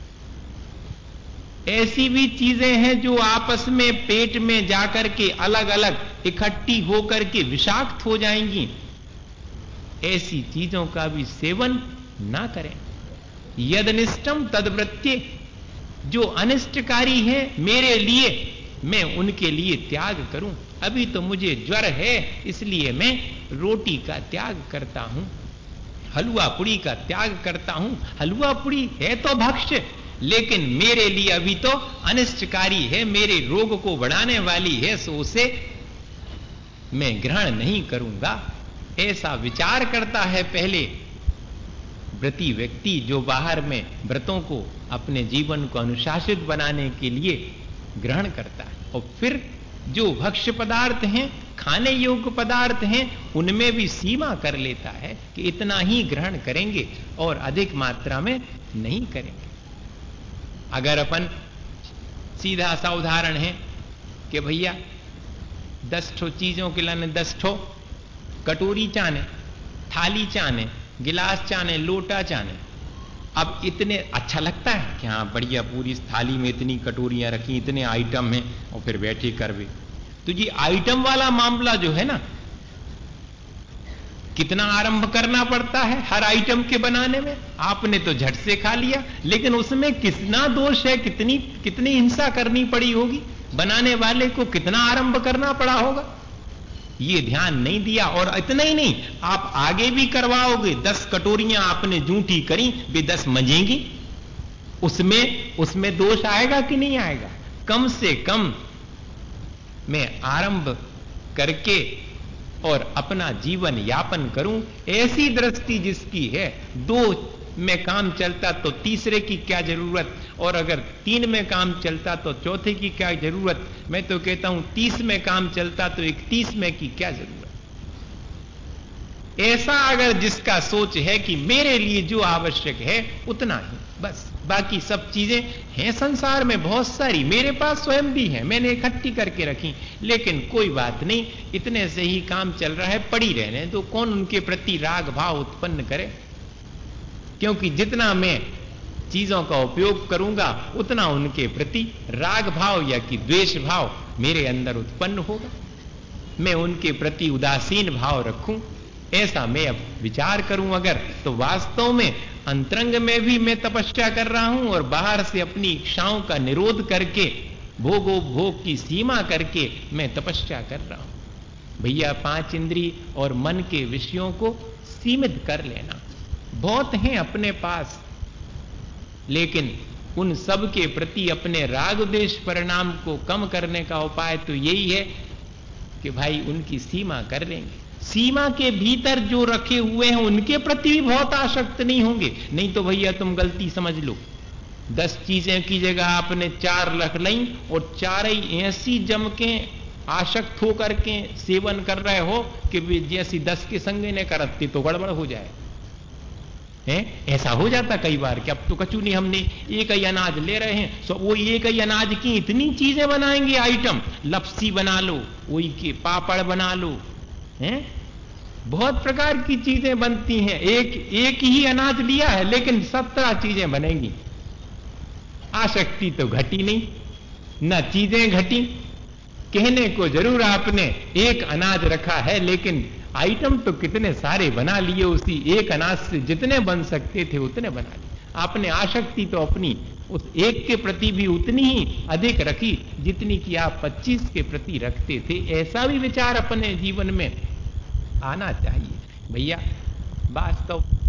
ऐसी भी चीजें हैं जो आपस में पेट में जाकर के अलग अलग इकट्ठी होकर के विषाक्त हो जाएंगी। ऐसी चीजों का भी सेवन ना करें। यदनिष्टम तद्वृत्य, जो अनिष्टकारी है मेरे लिए, मैं उनके लिए त्याग करूं। अभी तो मुझे ज्वर है, इसलिए मैं रोटी का त्याग करता हूं, हलवा पुड़ी का त्याग करता हूं। हलवा पुड़ी है तो भक्ष्य, लेकिन मेरे लिए अभी तो अनिष्टकारी है, मेरे रोग को बढ़ाने वाली है, सो उसे मैं ग्रहण नहीं करूंगा। ऐसा विचार करता है पहले व्रती व्यक्ति, जो बाहर में व्रतों को अपने जीवन को अनुशासित बनाने के लिए ग्रहण करता है। और फिर जो भक्ष्य पदार्थ हैं, खाने योग्य पदार्थ हैं, उनमें भी सीमा कर लेता है कि इतना ही ग्रहण करेंगे और अधिक मात्रा में नहीं करेंगे। अगर अपन सीधा सा उदाहरण है कि भैया 10 ठो चीजों के लाने 10 ठो कटोरी चाने, थाली चाने, गिलास चाने, लोटा चाने। अब इतने अच्छा लगता है कि हाँ बढ़िया, पूरी थाली में इतनी कटोरियां रखी, इतने आइटम हैं, और फिर बैठे करवे। तो ये आइटम वाला मामला जो है ना, कितना आरंभ करना पड़ता है हर आइटम के बनाने में। आपने तो झट से खा लिया, लेकिन उसमें कितना दोष है, कितनी हिंसा करनी पड़ी होगी, बनाने वाले को कितना आरंभ करना पड़ा होगा, ये ध्यान नहीं दिया। और इतना ही नहीं, आप आगे भी करवाओगे। 10 कटोरियां आपने जूठी करी, वे 10 मजेंगी, उसमें दोष आएगा कि नहीं आएगा? कम से कम मैं आरंभ करके और अपना जीवन यापन करूं, ऐसी दृष्टि जिसकी है। 2 में काम चलता तो तीसरे की क्या जरूरत, और अगर 3 में काम चलता तो चौथे की क्या जरूरत। मैं तो कहता हूं 30 में काम चलता तो 31 में की क्या जरूरत। ऐसा अगर जिसका सोच है कि मेरे लिए जो आवश्यक है उतना ही बस, बाकी सब चीजें हैं संसार में बहुत सारी, मेरे पास स्वयं भी है, मैंने इकट्ठी करके रखी, लेकिन कोई बात नहीं, इतने से ही काम चल रहा है, पड़ी रहने तो कौन उनके प्रति राग भाव उत्पन्न करे। क्योंकि जितना मैं चीजों का उपयोग करूंगा उतना उनके प्रति राग भाव या कि द्वेष भाव मेरे अंदर उत्पन्न होगा। मैं उनके प्रति उदासीन भाव रखूं ऐसा मैं अब विचार करूं अगर, तो वास्तव में अंतरंग में भी मैं तपस्या कर रहा हूं और बाहर से अपनी इच्छाओं का निरोध करके, भोग की सीमा करके मैं तपस्या कर रहा हूं। भैया 5 इंद्रिय और मन के विषयों को सीमित कर लेना। बहुत हैं अपने पास, लेकिन उन सब के प्रति अपने राग द्वेष परिणाम को कम करने का उपाय तो यही है कि भाई उनकी सीमा कर लेंगे। सीमा के भीतर जो रखे हुए हैं उनके प्रति भी बहुत आसक्त नहीं होंगे। नहीं तो भैया तुम गलती समझ लो, 10 चीजें की जगह आपने 4 रख ली और 4 ही ऐसी जम के आसक्त होकर के सेवन कर रहे हो कि जैसी 10 के संग ने करती तो गड़बड़ हो जाए। ऐसा हो जाता कई बार कि अब तो कचू नहीं, हमने एक ही अनाज ले रहे हैं, सो वो एक ही अनाज की इतनी चीजें बनाएंगे आइटम, लपसी बना लो, वही के पापड़ बना लो, हैं बहुत प्रकार की चीजें बनती हैं। एक ही अनाज लिया है लेकिन 17 चीजें बनेंगी। आसक्ति तो घटी नहीं, न चीजें घटी। कहने को जरूर आपने एक अनाज रखा है, लेकिन आइटम तो कितने सारे बना लिए, उसी एक अनाज से जितने बन सकते थे उतने बना लिए। आपने आसक्ति तो अपनी उस एक के प्रति भी उतनी ही अधिक रखी जितनी कि आप 25 के प्रति रखते थे। ऐसा भी विचार अपने जीवन में आना चाहिए भैया। वास्तव